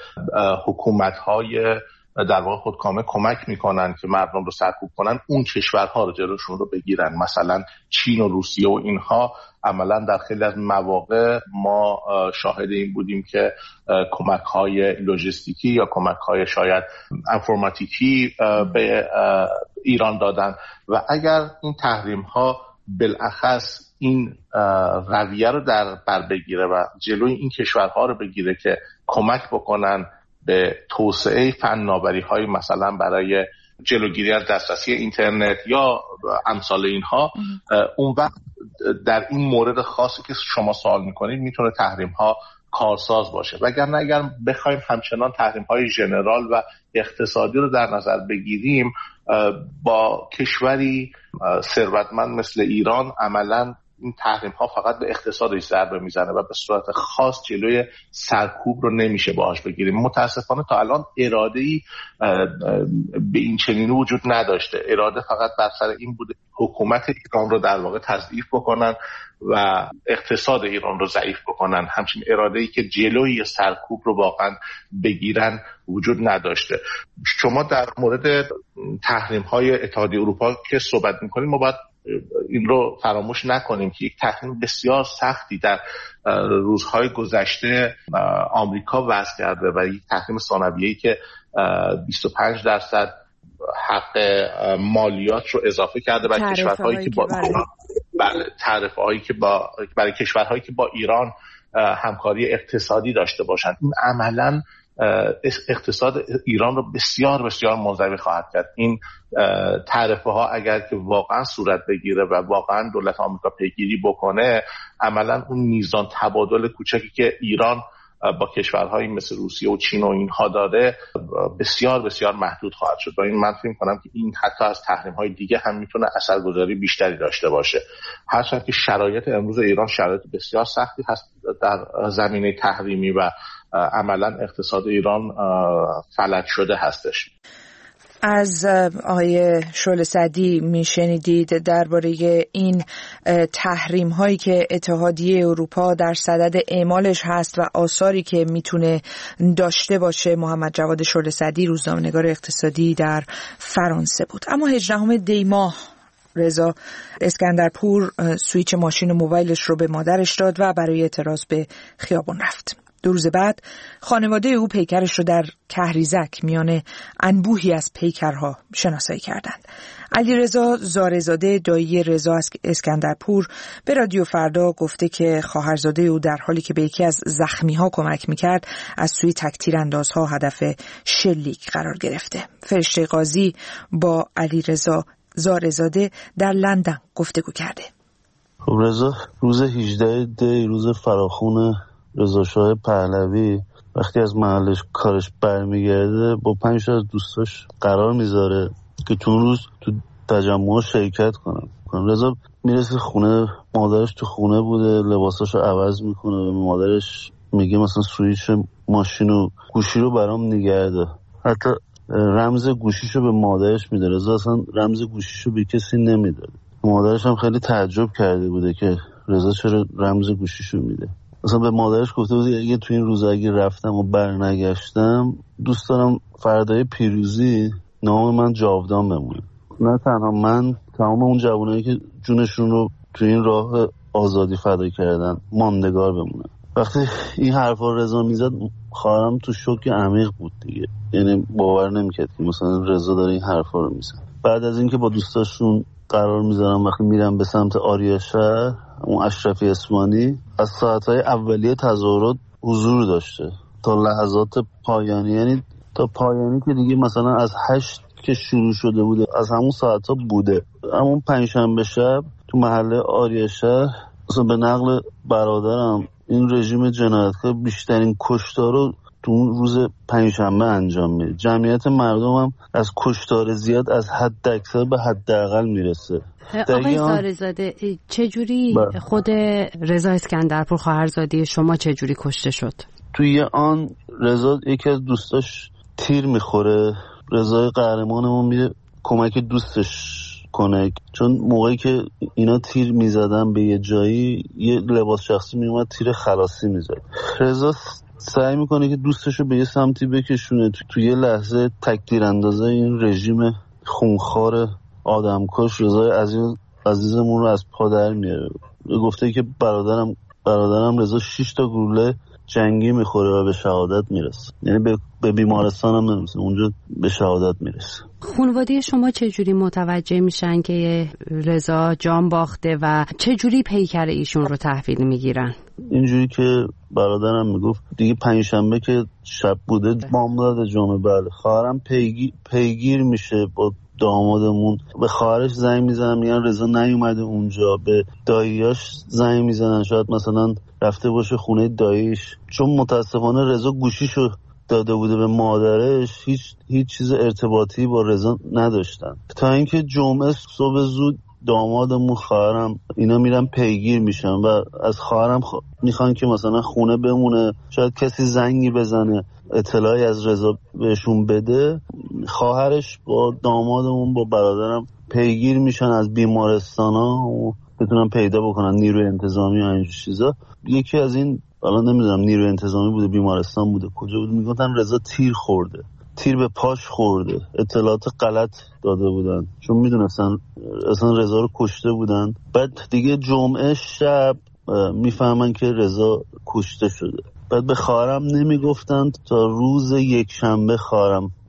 حکومت‌های در واقع خودکامه کمک میکنن که مردم رو سرکوب کنن، اون کشورها رو جلوشون رو بگیرن. مثلا چین و روسیه و اینها عملا در خیلی از مواقع ما شاهد این بودیم که کمک های لوجستیکی یا کمک های شاید انفرماتیکی به ایران دادن و اگر این تحریم ها بالاخص این رویه رو در بر بگیره و جلوی این کشورها رو بگیره که کمک بکنن به توسعه فناوری‌های مثلا برای جلوگیری از دسترسی اینترنت یا امثال اینها، اون وقت در این مورد خاصی که شما سوال میکنید میتونه تحریم‌ها کارساز باشه. وگرنه اگر بخوایم همچنان تحریم‌های ژنرال و اقتصادی رو در نظر بگیریم، با کشوری ثروتمند مثل ایران عملاً این تحریم ها فقط به اقتصادش ضربه میزنه و به صورت خاص جلوی سرکوب رو نمیشه باهاش بگیریم. متاسفانه تا الان اراده‌ای به این چنینی وجود نداشته. اراده فقط بر سر این بوده حکومت ایران رو در واقع تضعیف بکنن و اقتصاد ایران رو ضعیف بکنن. همچین اراده‌ای که جلوی سرکوب رو واقعا بگیرن وجود نداشته. شما در مورد تحریم های اتحادیه اروپا که صحبت میکنید، ما باید این رو فراموش نکنیم که یک تحریم بسیار سختی در روزهای گذشته آمریکا وضع کرده و یک تحریم ثانویه‌ای که بیست و پنج درصد حق مالیات رو اضافه کرده برای کشورهایی که با بله تعرفه‌هایی که با برای کشورهایی که با ایران همکاری اقتصادی داشته باشند. این عملاً اقتصاد ایران رو بسیار بسیار منزوی خواهد کرد. این تعرفه ها اگر که واقعا صورت بگیره و واقعا دولت آمریکا پیگیری بکنه، عملا اون میزان تبادل کوچکی که ایران با کشورهایی مثل روسیه و چین و اینها داره بسیار بسیار محدود خواهد شد و این من فکر می‌کنم که این حتی از تحریم‌های دیگه هم میتونه اثرگذاری بیشتری داشته باشه. هرچند که شرایط امروز ایران شرایط بسیار سختی هست در زمینه تحریمی و عملاً اقتصاد ایران فلج شده هستش. از آقای شعله سعدی میشنیدید درباره این تحریم هایی که اتحادیه اروپا در صدد اعمالش هست و آثاری که میتونه داشته باشه. محمد جواد شعله سعدی، روزنامه‌نگار اقتصادی در فرانسه بود. اما هجدهم دی ماه رضا اسکندرپور سویچ ماشین و موبایلش رو به مادرش داد و برای اعتراض به خیابان رفت. دو روز بعد خانواده او پیکرش رو در کهریزک میان انبوهی از پیکرها شناسایی کردند. علیرضا زارزاده دایی رضا اسکندرپور به رادیو فردا گفته که خواهرزاده او در حالی که به یکی از زخمی‌ها کمک می‌کرد از سوی تک‌تیراندازها هدف شلیک قرار گرفته. فرشته قاضی با علیرضا زارزاده در لندن گفتگو کرده. خب رضا روز هجدهم دی روز فراخون رضا شاه پهلوی وقتی از محلش کارش برمیگرده با پنج تا از دوستاش قرار میذاره که تو اون روز تو تجمع شرکت کنن. رضا میرسه خونه، مادرش تو خونه بوده، لباساشو عوض میکنه و مادرش میگه مثلا سویچ ماشین و گوشی رو برام نگرده. حتی رمز گوشیشو به مادرش میده. رضا اصلا رمز گوشیشو به کسی نمیداد. مادرش هم خیلی تعجب کرده بوده که رضا چرا رمز گوشیشو میده. مثلا به مادرش گفته بود اگه تو این روز اگه رفتم و برنگشتم دوست دارم فردای پیروزی نام من جاودان بمونه. نه تنها من، تمام اون جوانایی که جونشون رو تو این راه آزادی فدا کردن ماندگار بمونه. وقتی این حرفا رضا میزد خواهرم تو شوک عمیق بود دیگه، یعنی باور نمیکرد که مثلا رضا داره این حرفا رو میزنه. بعد از اینکه با دوستاشون قرار میذارم وقتی میرم به سمت آریاشهر، اون اشرفی اسمانی از ساعتهای اولیه تظاهرات حضور داشته تا لحظات پایانی، یعنی تا پایانی که دیگه مثلا از هشت که شروع شده بوده از همون ساعتها بوده. همون پنجشنبه شب تو محله آریاشهر مثلا به نقل برادرم این رژیم جنایتکار بیشترین کشتار رو تو اون روز پنجشنبه انجام میده. جمعیت مردم هم از کشتار زیاد از حد اکثر به حداقل میرسه. آقای زارزاده چجوری خود رضا اسکندرپور خواهرزاده شما چجوری کشته شد؟ توی آن رضا یکی از دوستاش تیر میخوره، رضا قهرمانمون میره کمک دوستش کنه، چون موقعی که اینا تیر میزدن به یه جایی یه لباس شخصی میومد تیر خلاصی میزد. رضا سعی میکنه که دوستشو به یه سمتی بکشونه، تو, تو یه لحظه تک‌تیر اندازه این رژیم خونخوار آدمکش رضا عزیز عزیزمون رو از پا در میاره. گفته که برادرم برادرم رضا شش تا گلوله جنگی میخوره و به شهادت میرسه، یعنی به, به بیمارستان هم نمیرسه، اونجا به شهادت میرسه. خانواده شما چجوری متوجه میشن که رضا جان باخته و چجوری پیکر ایشون رو تحویل میگیرن؟ اینجوری که برادرم میگفت دیگه پنجشنبه که شب بوده بامداد جمعه بعد خواهرم پیگیر, پیگیر میشه با دامادمون، به خواهرش زنگ میزنن میگن رضا نیومده اونجا، به داییاش زنگ میزنن شاید مثلا رفته باشه خونه داییش، چون متاسفانه رضا گوشیشو داده بوده به مادرش، هیچ هیچ چیز ارتباطی با رضا نداشتن. تا اینکه جمعه صبح زود دامادمون خواهرم اینا میرن پیگیر میشن و از خواهرم خ... میخوان که مثلا خونه بمونه، شاید کسی زنگی بزنه اطلاعی از رضا بهشون بده. خواهرش با دامادمون با برادرم پیگیر میشن از بیمارستانا و بتونن پیدا بکنن نیروی انتظامی و اینجور چیزا. یکی از این الان نمیدونم نیروی انتظامی بوده بیمارستان بوده کجا بوده، میگفتن رضا تیر خورده، تیر به پاش خورده، اطلاعات غلط داده بودن چون میدونستن اصلا رضا رو کشته بودن. بعد دیگه جمعه شب میفهمن که رضا کشته شده. بعد به خواهرم نمیگفتن تا روز یک شنبه خواهرم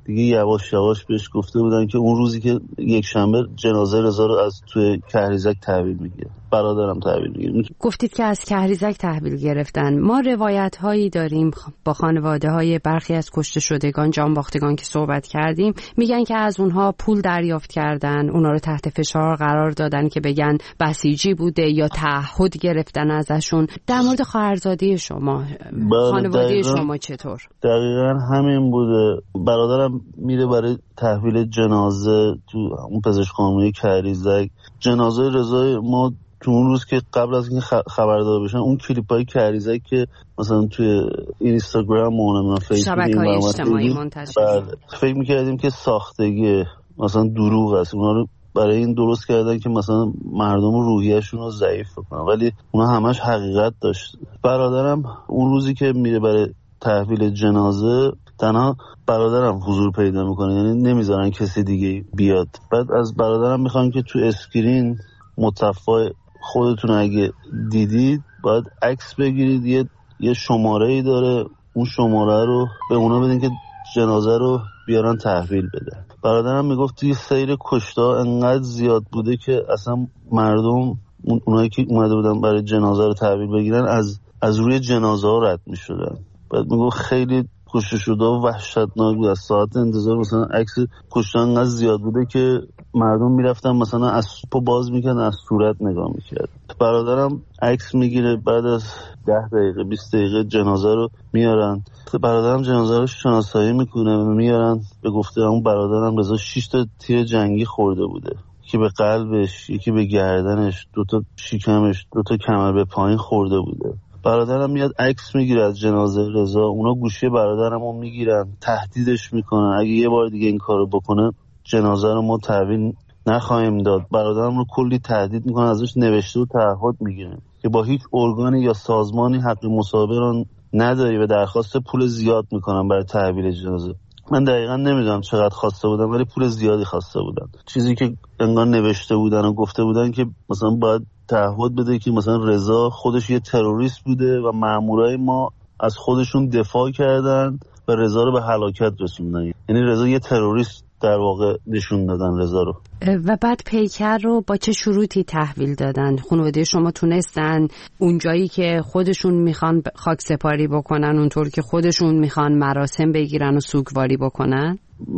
دیگه یواش یواش بهش گفته بودن که اون روزی که یک شنبه جنازه رضا رو از توی کهریزک تحویل میگیره، برادرم تحویل میگیره. گفتید که از کهریزک تحویل گرفتن. ما روایت هایی داریم با خانواده های برخی از کشته شدگان، جانباختگان که صحبت کردیم، میگن که از اونها پول دریافت کردن، اونها رو تحت فشار قرار دادن که بگن بسیجی بوده یا تعهد گرفتن ازشون. در مورد خواهرزاده شما، خانواده شما چطور؟ دقیقاً همین بوده. برادرم میره برای تحویل جنازه تو اون پزشکخانه کهریزک. جنازه رضا ما تو اون روز که قبل از اینکه خبردار بشن، اون کلیپای کهریزک که مثلا توی اینستاگرام و نمیدونم فیسبوک شبکه‌های اجتماعی منتشر شد، فکر می‌کردیم که ساختگی، مثلا دروغ است. اونا رو برای این درست کردن که مثلا مردم روحیه‌شون رو ضعیف کنن، ولی اونا همش حقیقت داشت. برادرم اون روزی که میره برای تحویل جنازه، تنها برادرم حضور پیدا میکنه، یعنی نمیذارن کسی دیگه بیاد. بعد از برادرم میخوان که تو اسکرین متفای خودتون اگه دیدید باید عکس بگیرید، یه یه شماره‌ای داره، اون شماره رو به اونا بدین که جنازه رو بیارن تحویل بده. برادرم میگفت توی سیر کشتا انقدر زیاد بوده که اصلا مردم، اونایی که اومده بودن برای جنازه رو تحویل بگیرن، از از روی جنازه ها رد میشدن. بعد میگفت خیلی کشته شده و وحشتناک بود. از ساعت انتظار مثلا عکس کشته انقدر زیاد بوده که مردم میرفتن مثلا از پا باز میکردن، از صورت نگاه میکرد. برادرم عکس میگیره، بعد از ده دقیقه بیست دقیقه جنازه رو میارن. برادرم جنازه رو شناسایی میکنه و میارن. به گفته اون برادرم رضا شش تا تیر جنگی خورده بوده، یکی به قلبش، یکی به گردنش، دو تا شکمش، دو تا کمر به پایین خورده بوده. برادرم میاد عکس میگیره از جنازه رضا. اونا گوشی برادرمو میگیرن، تهدیدش میکنن اگه یه بار دیگه این کارو بکنه جنازه رو ما تحویل نخواهیم داد. برادرم رو کلی تهدید میکنن، ازش نوشته و تعهد میگیرن که با هیچ ارگانی یا سازمانی حق مصاحبه رو نداری و درخواست پول زیاد میکنن برای تحویل جنازه. من دقیقا نمیدونم چقدر خواسته بودن، ولی پول زیادی خواسته بودن. چیزی که انگار نوشته بودن و گفته بودن که مثلا باید تعهد بده که مثلا رضا خودش یه تروریست بوده و مامورای ما از خودشون دفاع کردن و رضا رو به هلاکت رسوندن. یعنی رضا یه تروریست در واقع نشون دادن رضا رو. و بعد پیکر رو با چه شروطی تحویل دادن؟ خانواده شما تونستن اون جایی که خودشون میخوان خاک سپاری بکنن، اونطور که خودشون میخوان مراسم بگیرن و سوگواری بکنن؟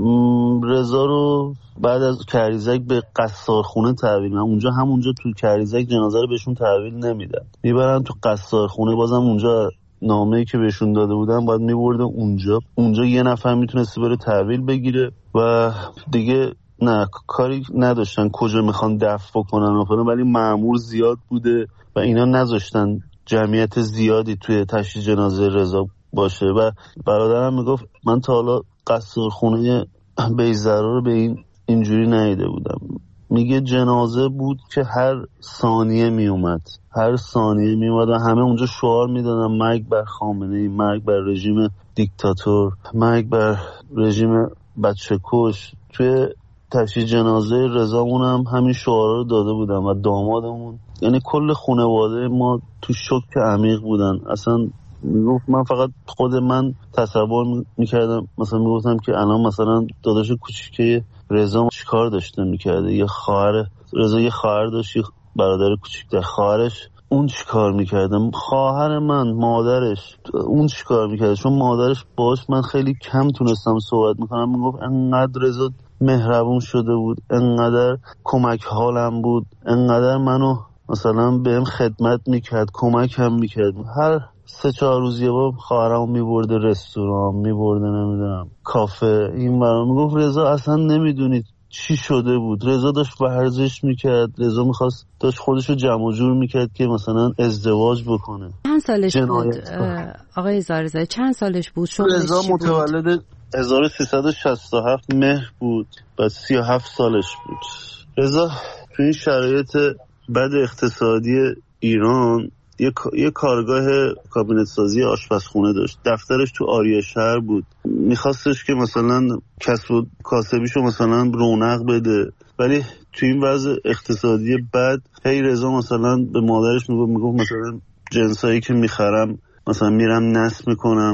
رضا رو بعد از کهریزک به قصارخونه تحویل میدن. اونجا همونجا تو کهریزک جنازه رو بهشون تحویل نمیدن، میبرن تو قصارخونه. بازم اونجا نامه‌ای که بهشون داده بودن باید میبرده اونجا. اونجا یه نفر میتونسته بره تحویل بگیره و دیگه نه کاری نداشتن کجا میخوان دفن بکنن، ولی مأمور زیاد بوده و اینا نذاشتن جمعیت زیادی توی تشییع جنازه رضا باشه. و برادرم میگفت من تا حالا قصارخونه بیزرا رو به این اینجوری ندیده بودم. میگه جنازه بود که هر ثانیه میومد، هر ثانیه میومد و همه اونجا شعار میدادن مرگ بر خامنه‌ای، مرگ بر رژیم دیکتاتور، مرگ بر رژیم بچه کش. توی تشییع جنازه رضامون هم همین شعارا رو داده بودن و دامادمون، یعنی کل خانواده ما تو شوک عمیق بودن. اصلا میگفت من فقط خود من تصور میکردم، مثلا میگفتم که الان مثلا داداش کوچیکه رضا چیکار داشته میکرده، یه خواهر رضا یه خواهر داشت، یه برادر کوچیک‌تر، خواهرش اون چیکار میکرده، خواهر من مادرش اون چیکار میکرده. چون مادرش باش من خیلی کم تونستم صحبت میکنم، میگفت انقدر رضا مهربون شده بود، انقدر کمک حالم بود، انقدر منو مثلا بهم خدمت میکرد، کمک هم میکرد. هر سه چهار روز یه بار خواهرمو میبرده رستوران، میبرده نمیدونم کافه، این برام میگفت رضا اصلا نمیدونید چی شده بود. رضا داشت ورزش میکرد، رضا میخواست داشت خودشو جمع و جور میکرد که مثلا ازدواج بکنه. چند سالش بود آقای زارزاده؟ چند سالش بود؟ رضا متولد هزار و سیصد و شصت و هفت مهر بود و سی و هفت سالش بود. رضا تو این شرایط بد اقتصادی ایران یه, یه کارگاه کابینت سازی آشپزخونه داشت. دفترش تو آریا شهر بود. میخواستش که مثلا کسب و کاسبیشو مثلا رونق بده، ولی تو این وضع اقتصادی بد هی رضا مثلا به مادرش میگفت میگفت مثلا جنسایی که میخرم مثلا میرم نصب میکنم،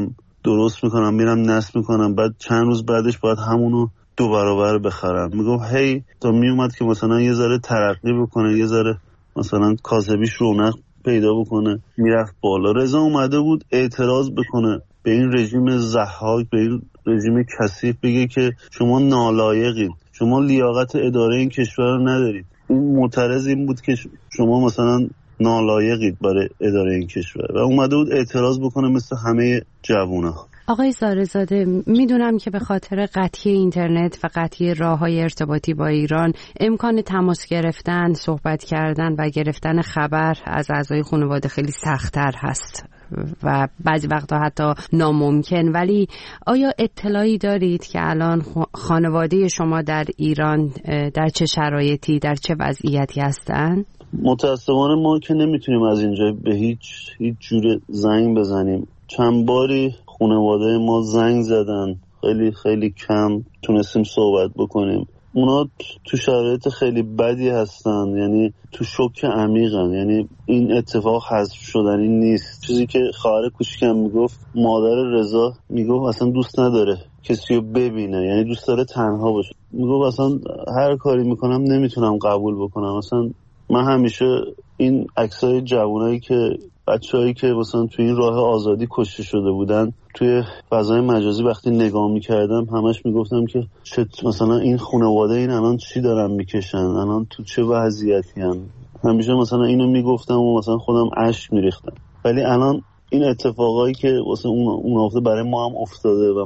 درست میکنم میرم نصب میکنم، بعد چند روز بعدش باید همونو دو برابر بخرم. میگم هی تا میومد که مثلا یه ذره ترقی بکنه، یه ذره مثلا کاسبیش رونق پیدا بکنه، میرفت بالا. رضا اومده بود اعتراض بکنه به این رژیم ضحاک، به این رژیم کثیف، بگه که شما نالایقید، شما لیاقت اداره این کشور رو ندارید. این معترض این بود که شما مثلا نالایقید برای اداره این کشور و اومده بود اعتراض بکنه مثل همه جوونا. آقای زارزاده، میدونم که به خاطر قطعی اینترنت و قطعی راه‌های ارتباطی با ایران امکان تماس گرفتن، صحبت کردن و گرفتن خبر از اعضای خانواده خیلی سخت‌تر هست و بعضی وقتا حتی ناممکن. ولی آیا اطلاعی دارید که الان خانواده شما در ایران در چه شرایطی، در چه وضعیتی هستن؟ متاسفانه ما که نمیتونیم از اینجا به هیچ هیچ جور زنگ بزنیم. چند باری خانواده ما زنگ زدن، خیلی خیلی کم تونستیم صحبت بکنیم. اونا تو شرایط خیلی بدی هستن، یعنی تو شوک عمیقن، یعنی این اتفاق حذف شدنی نیست. چیزی که خواهر کوچیکم میگفت، مادر رضا میگفت اصلا دوست نداره کسی رو ببینه، یعنی دوست داره تنها باشه. میگفت اصلا هر کاری میکنم نمیتونم قبول بکنم. اصلا من همیشه این عکسای جوانایی که بچه‌هایی که مثلا توی این راه آزادی کشته شده بودن توی فضای مجازی وقتی نگاه می‌کردم، همش میگفتم که چه مثلا این خانواده این الان چی دارن میکشن، الان تو چه وضعیتی ان. همیشه مثلا اینو میگفتم و مثلا خودم اشک میریختم. ولی الان این اتفاقایی که واسه اون اون افتاده برای ما هم افتاده و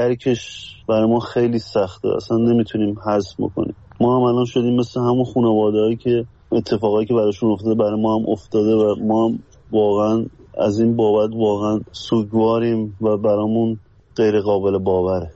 درکش برای ما خیلی سخته، اصلا نمیتونیم حذف بکنیم. ما هم الان شدیم مثل همون خانواده‌ای که اتفاقایی که براشون افتاده برای ما هم افتاده و ما هم واقعا از این بابت واقعا سوگواریم و برامون غیر قابل باوره.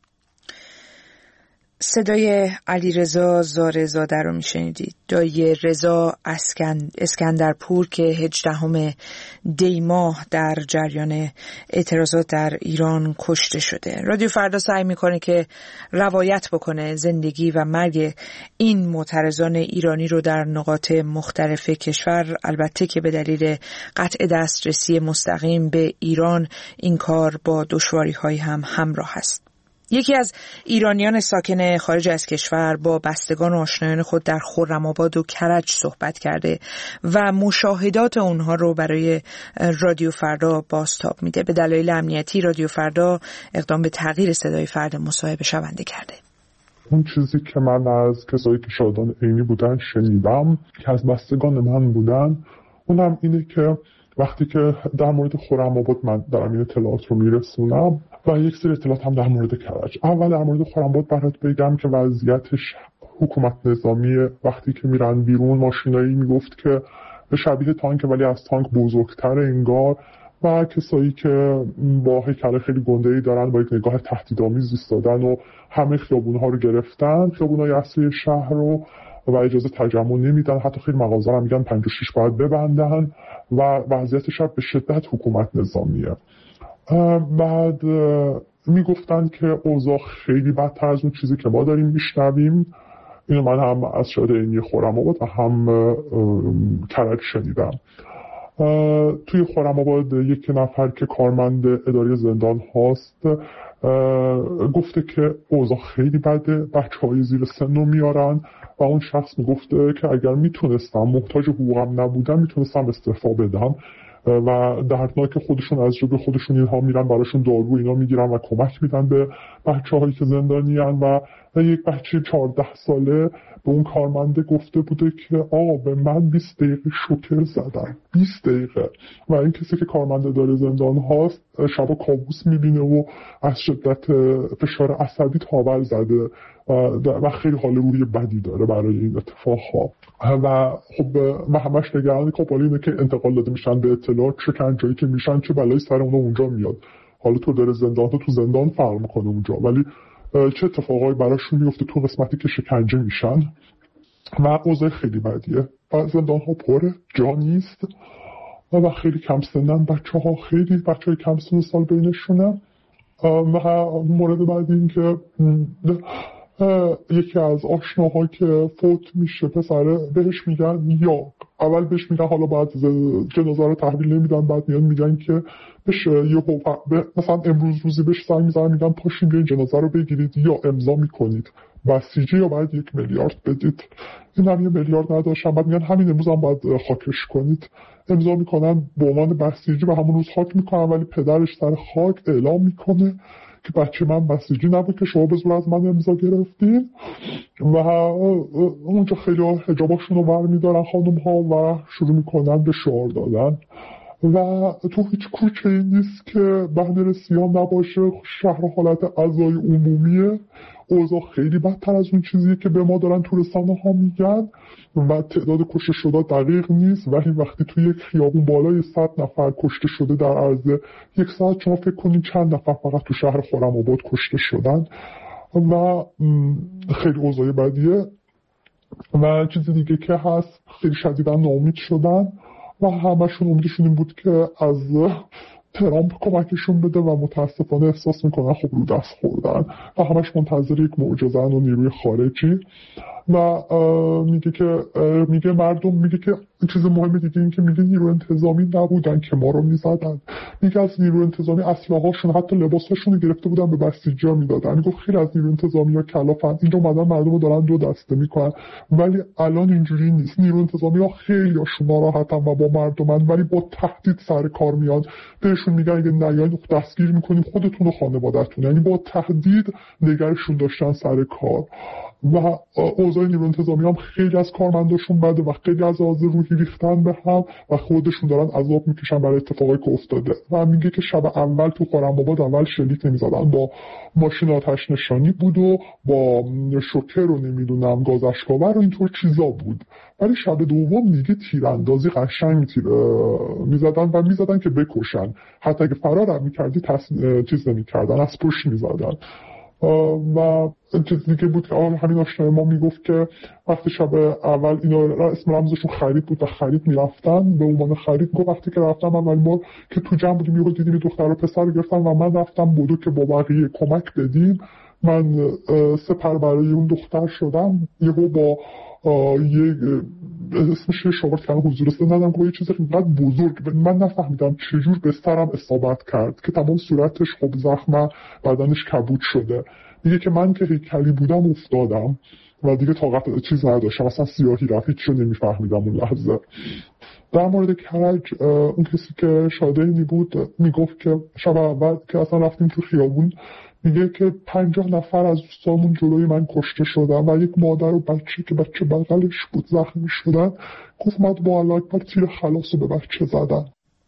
صدای علیرضا زارزاده رو میشنیدید، دایی رضا اسکندرپور که هجدهم دی ماه در جریان اعتراضات در ایران کشته شده. رادیو فردا سعی میکنه که روایت بکنه زندگی و مرگ این معترضان ایرانی رو در نقاط مختلف کشور، البته که به دلیل قطع دسترسی مستقیم به ایران این کار با دشواری‌هایی هم همراه است. یکی از ایرانیان ساکن خارج از کشور با بستگان و آشنایان خود در خرم‌آباد و کرج صحبت کرده و مشاهدات اونها رو برای رادیو فردا بازتاب میده. به دلایل امنیتی رادیو فردا اقدام به تغییر صدای فرد مصاحبه شونده کرده. اون چیزی که من از کسایی که شاهدان عینی بودن شنیدم که از بستگان من بودن، اونم اینه که وقتی که در مورد خرم‌آباد من دارم این اطلاعات رو میرسونم و یک سری اطلاعات هم در مورد کرج. اول در مورد خرم‌آباد برات بگم که وضعیتش حکومت نظامیه. وقتی که میرن بیرون ماشینایی میگفت که به شبیه تانک ولی از تانک بزرگتر انگار، و کسایی که با هیکل خیلی گنده‌ای دارن با یک نگاه تهدیدآمیز ایستادن و همه خیابون‌ها رو گرفتن، خیابون‌های اصلی شهر رو، و اجازه تجمع نمیدن. حتی خیلی مغازه هم میگن پنج و شش باید ببندن و وضعیت شب به شدت حکومت نظامیه. بعد میگفتن که اوضاع خیلی بدتر از اون چیزی که ما داریم میشنویم. اینو من هم از شاهد عینی خرم‌آباد و هم کرج شنیدم. توی خرم‌آباد یک نفر که کارمند اداره زندان هاست گفته که اوضاع خیلی بده، بچه‌های زیر سن رو میارن و اون شخص میگفته که اگر میتونستم، محتاج حقوقم نبودم، میتونستم استعفا بدم و دردناک خودشون از جبه خودشون اینها میرن براشون دارو اینا میگیرن و کمک میدن به بچه‌هایی که زندانی ان. و یک بچه چهارده ساله به اون کارمنده گفته بوده که آقا به من بیست دقیقه شوکر زدن، بیست دقیقه. و این کسی که کارمنده داره زندان هاست شبا کابوس میبینه و از شدت فشار عصبی تاول زده و خیلی حال روحی بدی داره برای این اتفاق ها. و خب و همش نگرانی که اینه که انتقال داده میشن به اطلاع، چه کنجایی که میشن چه بلایی سر اونا اونجا میاد. حالا تو داره زندان، تو تو زندان فرق میکنه اونجا، ولی چه اتفاقایی براشون میفته تو قسمتی که شکنجه میشن و اوضاع خیلی بدیه. و زندان ها پره، جا نیست و خیلی کم سنن بچه ها، خیلی بچه های کم سن سال بینشونه. و مورد بعد این که یکی از آشناها که فوت میشه پسره بهش میگن یاق، اول بهش میگن حالا باید جنازه رو تحویل نمیدن، بعد میان میگن که بشه یه مثلا امروز روزی بهش زنگ میزنن میگن پاشین بیاین جنازه رو بگیرید یا امضا میکنید بسیجی یا باید یک میلیارد بدید. این هم یه میلیارد نداشتن، بعد میگن همین امروز هم باید خاکش کنید. امضا میکنن به عنوان بسیجی و همون روز خاک میکنن، ولی پدرش سر خاک اعلام میکنه که بچه من بسیجی نبود که شما به زور از من امضا گرفتین. و اونجا خیلی حجاباشون رو برمیدارن خانم ها و شروع میکنن به شعار دادن و تو هیچ کوچه ای نیست که بندر سیاه نباشه. شهر حالت عزای عمومیه، اوضاع خیلی بدتر از اون چیزیه که به ما دارن تو رسانه ها میگن و تعداد کشته شده دقیق نیست، ولی وقتی تو یک خیابون بالای صد نفر کشته شده در عرض یک ساعت، شما فکر کنید چند نفر فقط تو شهر خرم‌آباد کشته شدن و خیلی اوضاع بدیه. و چیزی دیگه که هست، خیلی شدیدا ناامید شدن و همشون امیدشون این بود که از ترامپ کمکشون بده و متاسفانه احساس میکنن خب رو دست خوردن و همش منتظر یک معجزه و نیروی خارجی. و میگه که میگه مردم میگه که چیز مهم دیگه این که میگه نیرو انتظامی نبودن که ما رو میزدن. میگه از نیرو انتظامی اسلحه‌هاشون حتی لباساشون رو گرفته بودن به بسیجی‌ها میدادن. میگه خیلی از نیرو انتظامی‌ها کلافن، اینجا اومدن مردم رو دارن دو دسته میکنن، ولی الان اینجوری نیست. نیرو انتظامی‌ها خیلی‌هاشون ناراحتن و با مردمن، ولی با تهدید سر کار میان. بهشون میگن اگه نیاین دستگیر میکنیم خودتون و خانواده‌تون، یعنی با تهدید نگرشون داشتن سر کار. و اوضاع نیرو انتظامی هم خیلی از کارمنداشون بده و خیلی از آز روحی ریختن به هم و خودشون دارن عذاب میکشن برای اتفاقی که افتاده. و میگه که شب اول تو خرم‌آباد اول شلیک نمیزدن، با ماشین آتش نشانی بود و با شوکر رو نمیدونم گاز اشک‌آور و اینطور چیزا بود، ولی شب دوم میگه تیراندازی قشنگ تیر میزدن و میزدن که بکشن، حتی اگه فرار هم میکردی تص... چیز نمیکردن، از پشت میزدن. و چیز دیگه بود که همین آشنای ما میگفت که وقتی شب اول اینا اسم رمزشون خرید بود و خرید میرفتن به عنوان خرید، گفت وقتی که رفتم اول بار که تو جمع بودیم یهو دیدیم دختر و پسر رو گرفتن و من رفتم بودو که با بقیه کمک بدیم. من سپر برای اون دختر شدم. یهو با یه اسمش شاورد کردن حضور سن ندم که یه چیز اینقدر بزرگ من نفهمیدم چجور به سرم اصابت کرد که تمام صورتش خب زخم، بدنش کبود شده. میگه که من که هیکلی بودم افتادم و دیگه طاقت چیز نداشتم، اصلا سیاهی رفت، هیچ نمیفهمیدم اون لحظه. در مورد کرج اون کسی که شادینی بود میگفت که شب اول که اصلا رفتیم تو خیابون، میگه که پنجاه نفر از دوستامون جلوی من کشته شدن و یک مادر و بچه که بچه بغلش بود زخمی شدن. گفت من با الله اکبر تیر خلاص رو به بچه زدن.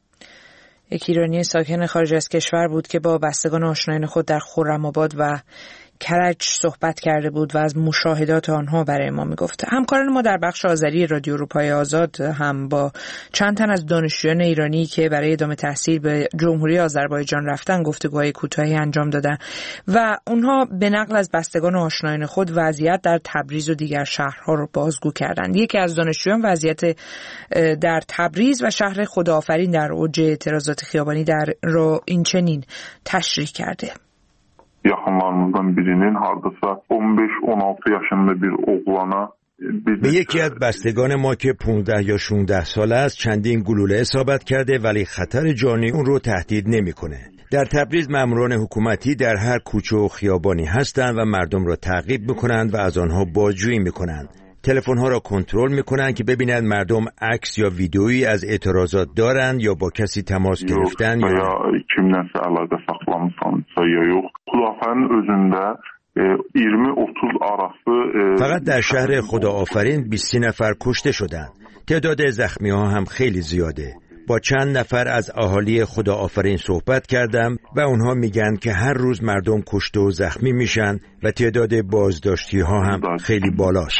یک ایرانی ساکن خارج از کشور بود که با بستگان آشنایان خود در خرم‌آباد و کرج صحبت کرده بود و از مشاهدات آنها برای ما میگفت. همکاران ما در بخش آذری رادیو اروپای آزاد هم با چند تن از دانشجویان ایرانی که برای ادامه تحصیل به جمهوری آذربایجان رفتن گفتگوهای کوتاهی انجام دادن و اونها به نقل از بستگان آشنایان خود وضعیت در تبریز و دیگر شهرها رو بازگو کردند. یکی از دانشجویان وضعیت در تبریز و شهر خداآفرین در اوج اعتراضات خیابانی در رو این چنین تشریح کرده. yaxınlarımızdan birinin hardasa on beş on altı yaşında bir oğlana به یکی از بستگان ما که پانزده یا شانزده ساله است چندین گلوله اصابت کرده ولی خطر جانی اون رو تهدید نمیکنه. در تبریز ماموران حکومتی در هر کوچه و خیابانی هستند و مردم را تعقیب میکنند و از آنها بازجویی میکنند. تلفن ها را کنترل میکنند که ببینند مردم عکس یا ویدئویی از اعتراضات دارند یا با کسی تماس گرفتن یا kimlərsə əlaqə saxlamısansa ya yox. Xudafərin özündə iyirmi otuz arası فقط در شهر خداآفرین بیست نفر کشته شدند. تعداد زخمی ها هم خیلی زیاده. با چند نفر از اهالی خداآفرین صحبت کردم و اونها میگن که هر روز مردم کشته و زخمی میشن و تعداد بازداشتی ها هم خیلی بالاست.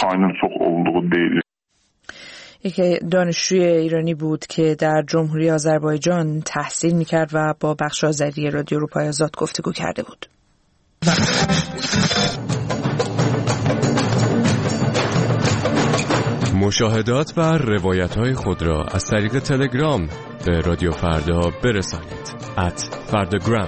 یک دانشجوی ایرانی بود که در جمهوری آذربایجان تحصیل میکرد و با بخش آذری رادیو اروپای آزاد گفتگو کرده بود. مشاهدات و روایت‌های خود را از طریق تلگرام به رادیو فردا برسانید. ات فرداگرام.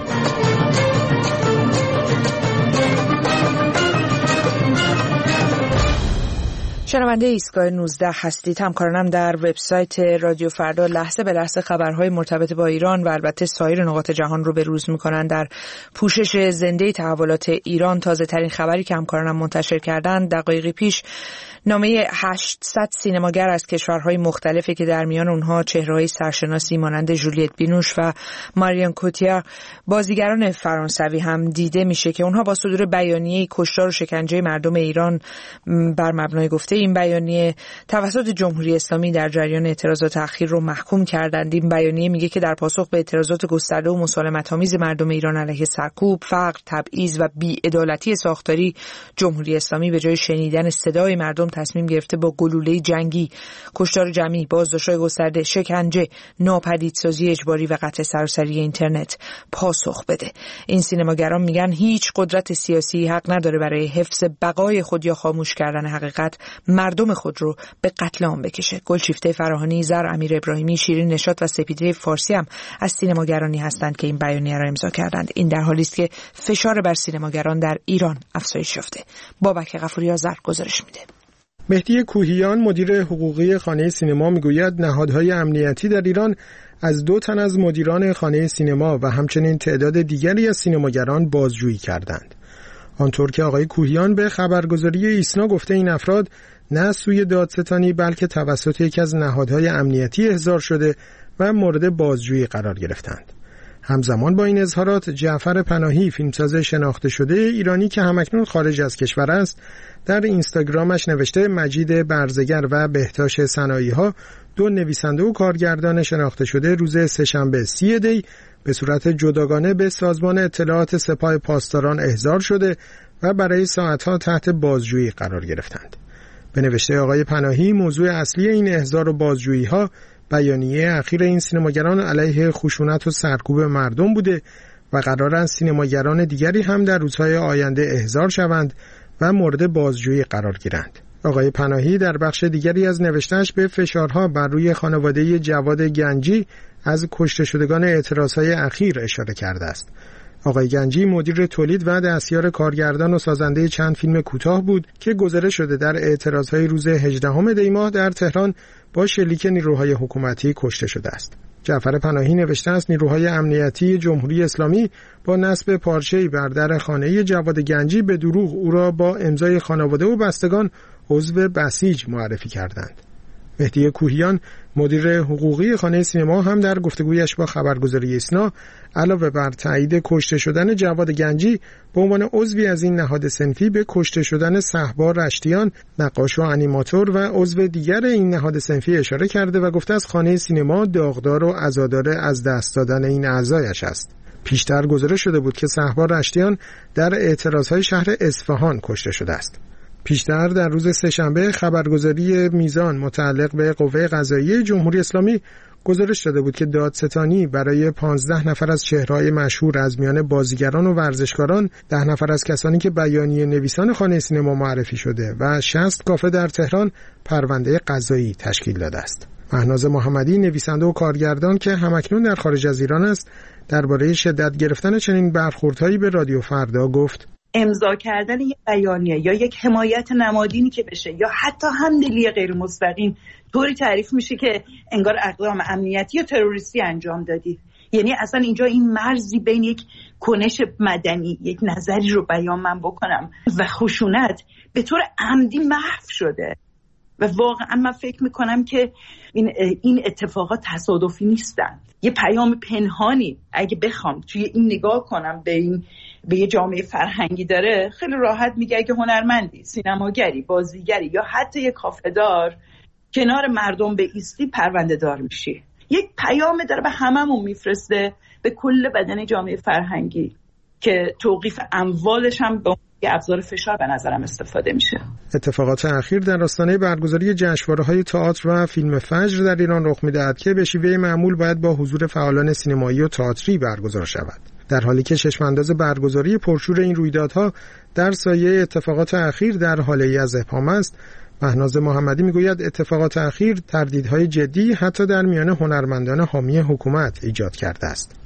شنونده ایستگاه نوزده هستید. همکارانم در وبسایت رادیو فردا لحظه به لحظه خبرهای مرتبط با ایران و البته سایر نقاط جهان رو به روز میکنن. در پوشش زنده تحولات ایران تازه ترین خبری که همکارانم منتشر کردن دقایقی پیش نامه هشتصد سینماگر از کشورهای مختلفی که در میان اونها چهره‌های سرشناسی مانند جولیت بینوش و ماریون کوتیار بازیگران فرانسوی هم دیده میشه که اونها با صدور بیانیه کشتار و شکنجه مردم ایران بر مبنای گفته این بیانیه توسط جمهوری اسلامی در جریان اعتراضات اخیر رو محکوم کردند. این بیانیه میگه که در پاسخ به اعتراضات گسترده و مسالمت‌آمیز مردم ایران علیه سرکوب، فقر، تبعیض و بی‌عدالتی ساختاری، جمهوری اسلامی به جای شنیدن صدای مردم تصمیم گرفته با گلوله جنگی، کشتار جمعی، بازداشت‌های گسترده، شکنجه، ناپدیدسازی اجباری و قطع سراسری اینترنت پاسخ بده. این سینماگران میگن هیچ قدرت سیاسی حق نداره برای حفظ بقای خود یا خاموش کردن حقیقت مردم خود رو به قتل عام بکشه. گلشیفته فراهانی، زر امیر ابراهیمی، شیرین نشاط و سپیده فارسی هم از سینماگرانی هستند که این بیانیه را امضا کردند. این در حالی است که فشار بر سینماگران در ایران افزایش یافته. بابک غفوری آذر گزارش میده. مهدی کوهیان مدیر حقوقی خانه سینما میگوید نهادهای امنیتی در ایران از دو تن از مدیران خانه سینما و همچنین تعداد دیگری از سینماگران بازجویی کردند. آنطور که آقای کوهیان به خبرگزاری ایسنا گفته این افراد نه سوی دادستانی بلکه توسط یکی از نهادهای امنیتی احضار شده و مورد بازجویی قرار گرفتند. همزمان با این اظهارات جعفر پناهی فیلمساز شناخته شده ایرانی که همکنون خارج از کشور است در اینستاگرامش نوشته مجید برزگر و بهتاش صنایع‌ها دو نویسنده و کارگردان شناخته شده روز سه‌شنبه سی دی به صورت جداگانه به سازمان اطلاعات سپاه پاسداران احضار شده و برای ساعتها تحت بازجویی قرار گرفتند. به نوشته آقای پناهی موضوع اصلی این احضار و بازجویی‌ها بیانیه اخیر این سینماگران علیه خشونت و سرکوب مردم بوده و قرار است سینماگران دیگری هم در روزهای آینده احضار شوند و مورد بازجویی قرار گیرند. آقای پناهی در بخش دیگری از نوشته‌اش به فشارها بر روی خانواده جواد گنجی از کشته شدگان اعتراضهای اخیر اشاره کرده است. آقای گنجی مدیر تولید و دستیار کارگردان و سازنده چند فیلم کوتاه بود که گزارش شده در اعتراضهای روز هجدهم دی ماه در تهران با شلیک نیروهای حکومتی کشته شده است. جعفر پناهی نوشته است نیروهای امنیتی جمهوری اسلامی با نصب پارچه‌ای بر در خانه جواد گنجی به دروغ او را با امضای خانواده و بستگان عضو بسیج معرفی کردند. مهدی کوهیان مدیر حقوقی خانه سینما هم در گفتگویش با خبرگزاری ایسنا علاوه بر تایید کشته شدن جواد گنجی به عنوان عضوی از این نهاد صنفی به کشته شدن صهبا رشتیان نقاش و انیماتور و عضو دیگر این نهاد صنفی اشاره کرده و گفته از خانه سینما داغدار و عزادار از دست دادن این اعضایش است. پیشتر گزارش شده بود که صهبا رشتیان در اعتراضهای شهر اصفهان کشته شده است. پیشتر در روز سه‌شنبه خبرگزاری میزان متعلق به قوه قضاییه جمهوری اسلامی گزارش داده بود که دادستانی برای پانزده نفر از چهره‌های مشهور از میان بازیگران و ورزشکاران، ده نفر از کسانی که بیانیه نویسان خانه سینما معرفی شده و شصت کافه در تهران پرونده قضایی تشکیل داده است. مهناز محمدی نویسنده و کارگردان که همکنون در خارج از ایران است، درباره شدت گرفتن چنین برخوردهایی به رادیو فردا گفت: امضا کردن یک بیانیه یا یک حمایت نمادینی که بشه یا حتی همدلی غیر مستقیم طوری تعریف میشه که انگار اقدام امنیتی یا تروریستی انجام دادی. یعنی اصلا اینجا این مرزی بین یک کنش مدنی، یک نظری رو بیان من بکنم و خشونت به طور عمدی محو شده و واقعا من فکر میکنم که این این اتفاقات تصادفی نیستن. یه پیام پنهانی اگه بخوام توی این نگاه کنم به این به یه جامعه فرهنگی داره، خیلی راحت میگه اگه هنرمندی، سینماگری، بازیگری یا حتی یه کافه‌دار کنار مردم به ایستی پرونده دار میشی. یک پیام داره به هممون میفرسته، به کل بدن جامعه فرهنگی که توقیف اموالش هم به یه ابزار فشار به نظرم استفاده میشه. اتفاقات اخیر در آستانه برگزاری جشنواره‌های تئاتر و فیلم فجر در ایران رخ می‌دهد که به شیوه معمول باید با حضور فعالان سینمایی و تئاتری برگزار شود. در حالی که چشمانداز برگزاری پرشور این رویدادها در سایه اتفاقات اخیر در حاله از ابهام است، مهناز محمدی میگوید اتفاقات اخیر تردیدهای جدی حتی در میان هنرمندان حامی حکومت ایجاد کرده است.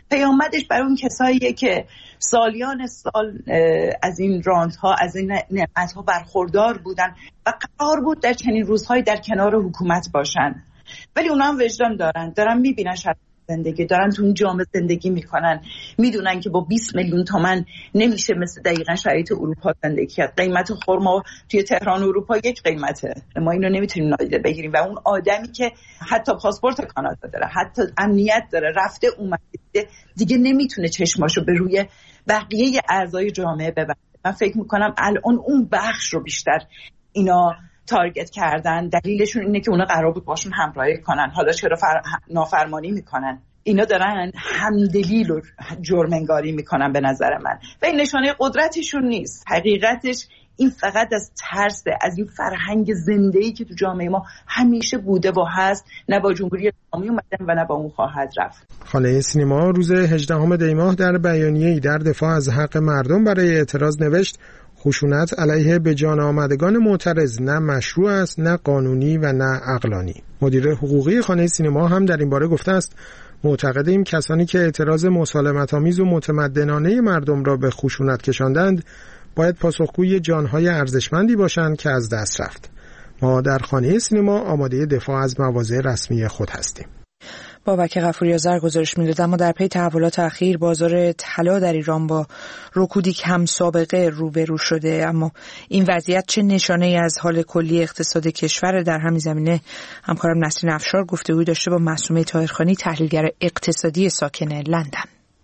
پیامدش برای اون کساییه که سالیان سال از این راندها، از این نعمتها برخوردار بودن و قرار بود در چنین روزهایی در کنار حکومت باشن، ولی اونا هم وجدان دارن، دارن میبینن شرایط زندگی، دارن تو این جامعه زندگی میکنن، میدونن که با بیست میلیون تومان نمیشه مثل دقیقا شرایط اروپا زندگی کرد. قیمت خرما توی تهران اروپا یک قیمته، ما اینو نمیتونیم نادیده بگیریم. و اون آدمی که حتی پاسپورت کانادا داره، حتی امنیت داره، رفته اومده، دیگه نمیتونه چشماشو به روی بقیه اعضای جامعه ببنده. من فکر میکنم الان اون بخش رو بیشتر اینا تارگت کردن. دلیلشون اینه که اونا قرار بود باشون همراهی کنن، حالا چرا فر... نافرمانی میکنن؟ اینا دارن همدلی رو جرم‌انگاری میکنن به نظر من، و این نشانه قدرتشون نیست. حقیقتش این فقط از ترس، از این فرهنگ زنده‌ای که تو جامعه ما همیشه بوده و هست، نه با جمهوری اسلامی اومدن و نه با اون خواهد رفت. خانه سینما روز هجدهم دی ماه در بیانیه‌ای در دفاع از حق مردم برای اعتراض نوشت: خشونت علیه به جان آمدگان معترض نه مشروع است، نه قانونی و نه عقلانی. مدیر حقوقی خانه سینما هم در این باره گفته است: معتقدیم کسانی که اعتراض مسالمت‌آمیز و متمدنانه مردم را به خشونت کشاندند باید پاسخگوی جانهای ارزشمندی باشند که از دست رفت. ما در خانه سینما آماده دفاع از مواضع رسمی خود هستیم. بابک غفوری آذر گزارش می‌داد. اما در پی تحولات اخیر بازار طلا در ایران با رکودی کم سابقه روبرو شده. اما این وضعیت چه نشانه‌ای از حال کلی اقتصاد کشور؟ در همین زمینه همکارم نسرین افشار گفتگوی داشته با معصومه طاهرخانی، تحلیلگر اقتصادی ساکن لندن.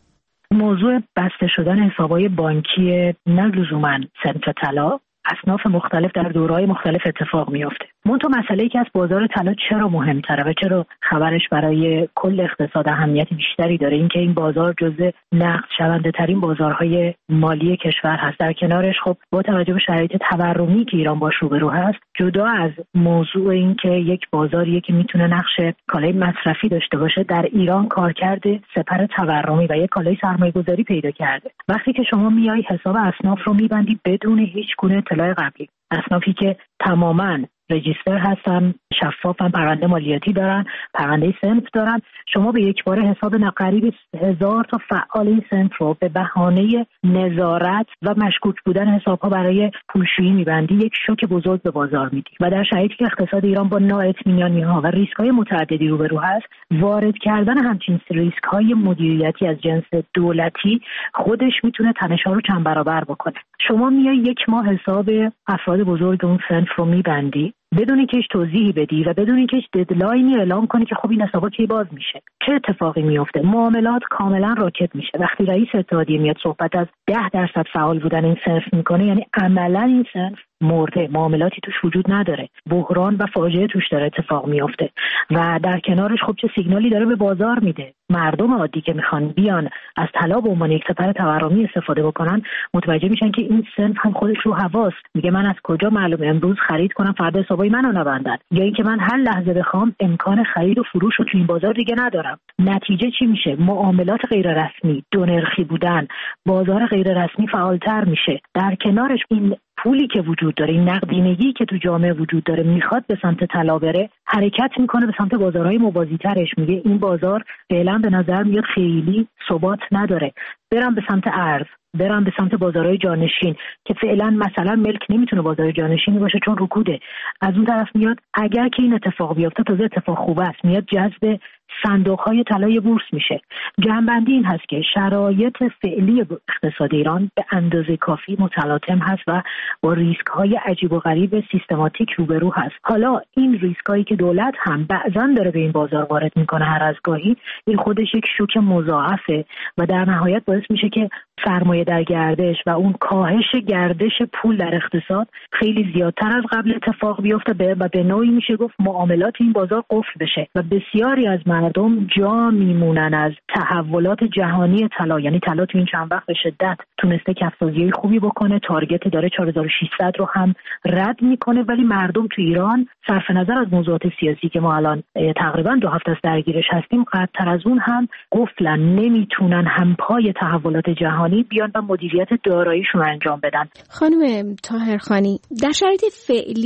موضوع بسته شدن حساب‌های بانکی نه لزوماً صنف طلا، اصناف مختلف در دوره‌های مختلف اتفاق میفته. منتها مسئله‌ای که از بازار طلا چرا مهم‌تره و چرا خبرش برای کل اقتصاد اهمیت بیشتری داره، این که این بازار جزء نقد شونده ترین بازارهای مالی کشور هست. در کنارش خب با توجه به شرایط تورمی که ایران باش روبرو هست، جدا از موضوع این که یک بازاریه که میتونه نقش کالای مصرفی داشته باشه، در ایران کارکرد سپر تورمی و یک کالای سرمایه‌گذاری پیدا کرده. وقتی که شما میای حساب اصناف رو میبندی بدون هیچ گونه اطلاع قبلی، اصنافی که تماماً رجیستر هستن، شفافن، پرونده مالیاتی دارن، پرونده صنف دارن، شما به یک باره حساب قریب هزار تا فعال این صنف رو به بهانه نظارت و مشکوک بودن حساب‌ها برای پولشویی میبندی، یک شوک بزرگ به بازار میدی. و در شرایطی که اقتصاد ایران با نااطمینانی‌ها و ریسک‌های متعددی روبرو هست، وارد کردن همچین ریسک‌های مدیریتی از جنس دولتی خودش میتونه تنش‌ها رو چند برابر بکنه. شما میای یک ماه حساب افراد بزرگ اون صنف رو میبندی بدون اینکه هیچ توضیحی بدی و بدون اینکه هیچ ددلاینی اعلام کنی که خب این حسابا کی باز میشه، چه اتفاقی میفته. معاملات کاملا راکت میشه. وقتی رئیس اتحادیه میاد صحبت از ده درصد فعال بودن این صنف میکنه، یعنی عملا این صنف مرده، معاملاتی توش وجود نداره، بحران و فاجعه توش داره اتفاق میفته. و در کنارش خب چه سیگنالی داره به بازار میده؟ مردم عادی که میخوان بیان از طلا به عنوان یک سپر تورمی استفاده بکنن، متوجه میشن که این صنف هم خودش رو حواست، میگه من از کجا معلومه امروز خرید کنم فردا حسابای منو نبندن، یا اینکه من هر لحظه بخوام امکان خرید و فروش رو تو این بازار دیگه ندارم. نتیجه چی میشه؟ معاملات غیر رسمی، دو نرخی بودن، بازار غیر رسمی فعالتر میشه. در کنارش این پولی که وجود داره، این نقدینگی که تو جامعه وجود داره، میخواد به سمت طلا بره، حرکت میکنه به سمت بازارهای موازی ترش. میگه این بازار فعلا به نظر میاد خیلی ثبات نداره، برم به سمت ارز، برم به سمت بازارهای جانشین که فعلا مثلا ملک نمیتونه بازار جانشینی باشه چون رکوده. از اون طرف میاد اگر که این اتفاق بیفته تازه اتفاق خوب است، میاد جذب صندوق‌های طلای بورس میشه. جنبندی این هست که شرایط فعلی اقتصاد ایران به اندازه کافی متلاطم هست و با ریسک‌های عجیب و غریب سیستماتیک روبرو هست. حالا این ریسک‌هایی که دولت هم بعضاً داره به این بازار وارد میکنه هر از گاهی، این خودش یک شوک مضاعفه و در نهایت باعث میشه که سرمایه در گردش و اون کاهش گردش پول در اقتصاد خیلی زیادتر از قبل اتفاق بیفته و به نوعی میشه گفت معاملات این بازار قفل بشه و بسیاری از مردم جا میمونن از تحولات جهانی طلا. یعنی طلا تو این چند وقت به شدت تونسته کف‌سازی خوبی بکنه، تارگت داره چهار هزار و ششصد رو هم رد میکنه، ولی مردم تو ایران صرف نظر از موضوعات سیاسی که ما الان تقریبا دو هفته از درگیرش هستیم، قطع‌تر از اون هم قفلن، نمیتونن هم پای تحولات جهانی بیان و مدیریت داراییشون انجام بدن. خانم طاهرخانی، در شرایط فعلی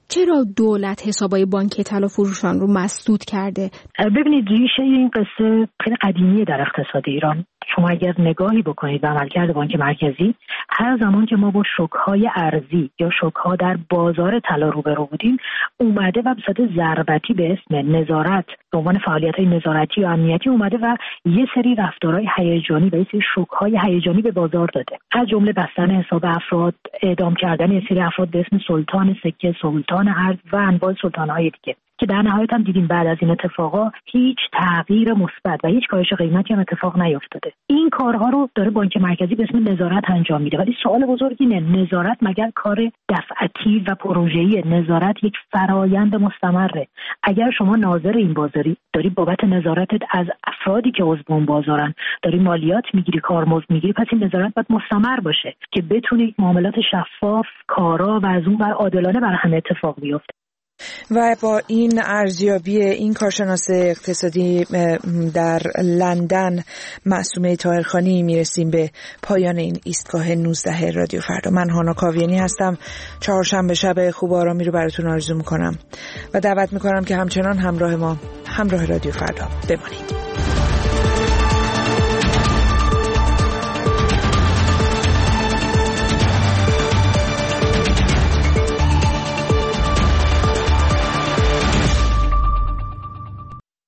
چرا دولت حسابای بانکی طلا فروشان رو مسدود کرده؟ ببینید ریشه این قصه خیلی قدیمیه در اقتصاد ایران. شما اگر نگاهی بکنید به عملکرد بانک مرکزی، هر زمان که ما با شوک‌های ارزی یا شوک‌ها در بازار طلا روبرو بودیم، اومده و به صورت ضربتی به اسم نظارت، به عنوان فعالیت‌های نظارتی و امنیتی اومده و یه سری رفتارهای هیجانی و یه سری شوک‌های هیجانی به بازار داده. از جمله بستن حساب افراد، اعدام کردن یه سری افراد به اسم سلطان سکه، سلطان ارز و انواع سلطان‌های دیگه، که در نهایت هم دیدیم بعد از این اتفاقا هیچ تغییر مثبت و هیچ کاهش قیمتی هم اتفاق نیفتاده. این کارها رو داره بانک مرکزی به اسم نظارت انجام میده، ولی سوال بزرگ اینه نظارت مگر کار دفعتی و پروژه‌ای؟ نظارت یک فرایند مستمره. اگر شما ناظر این بازاری داری بابت نظارتت از افرادی که عضو اون بازارن داری مالیات میگیری، کارمزد میگیری، پس این نظارت باید مستمر باشه که بتونه معاملات شفاف، کارا و از اون ور عادلانه بر همه اتفاق بیفته. و با این ارزیابی این کارشناس اقتصادی در لندن معصومه طاهرخانی میرسیم به پایان این ایستگاه نوزده رادیو فردا. من هانا کاویانی هستم. چهارشنبه شب خوب و آرامی رو براتون آرزو میکنم و دعوت میکنم که همچنان همراه ما، همراه رادیو فردا بمانید.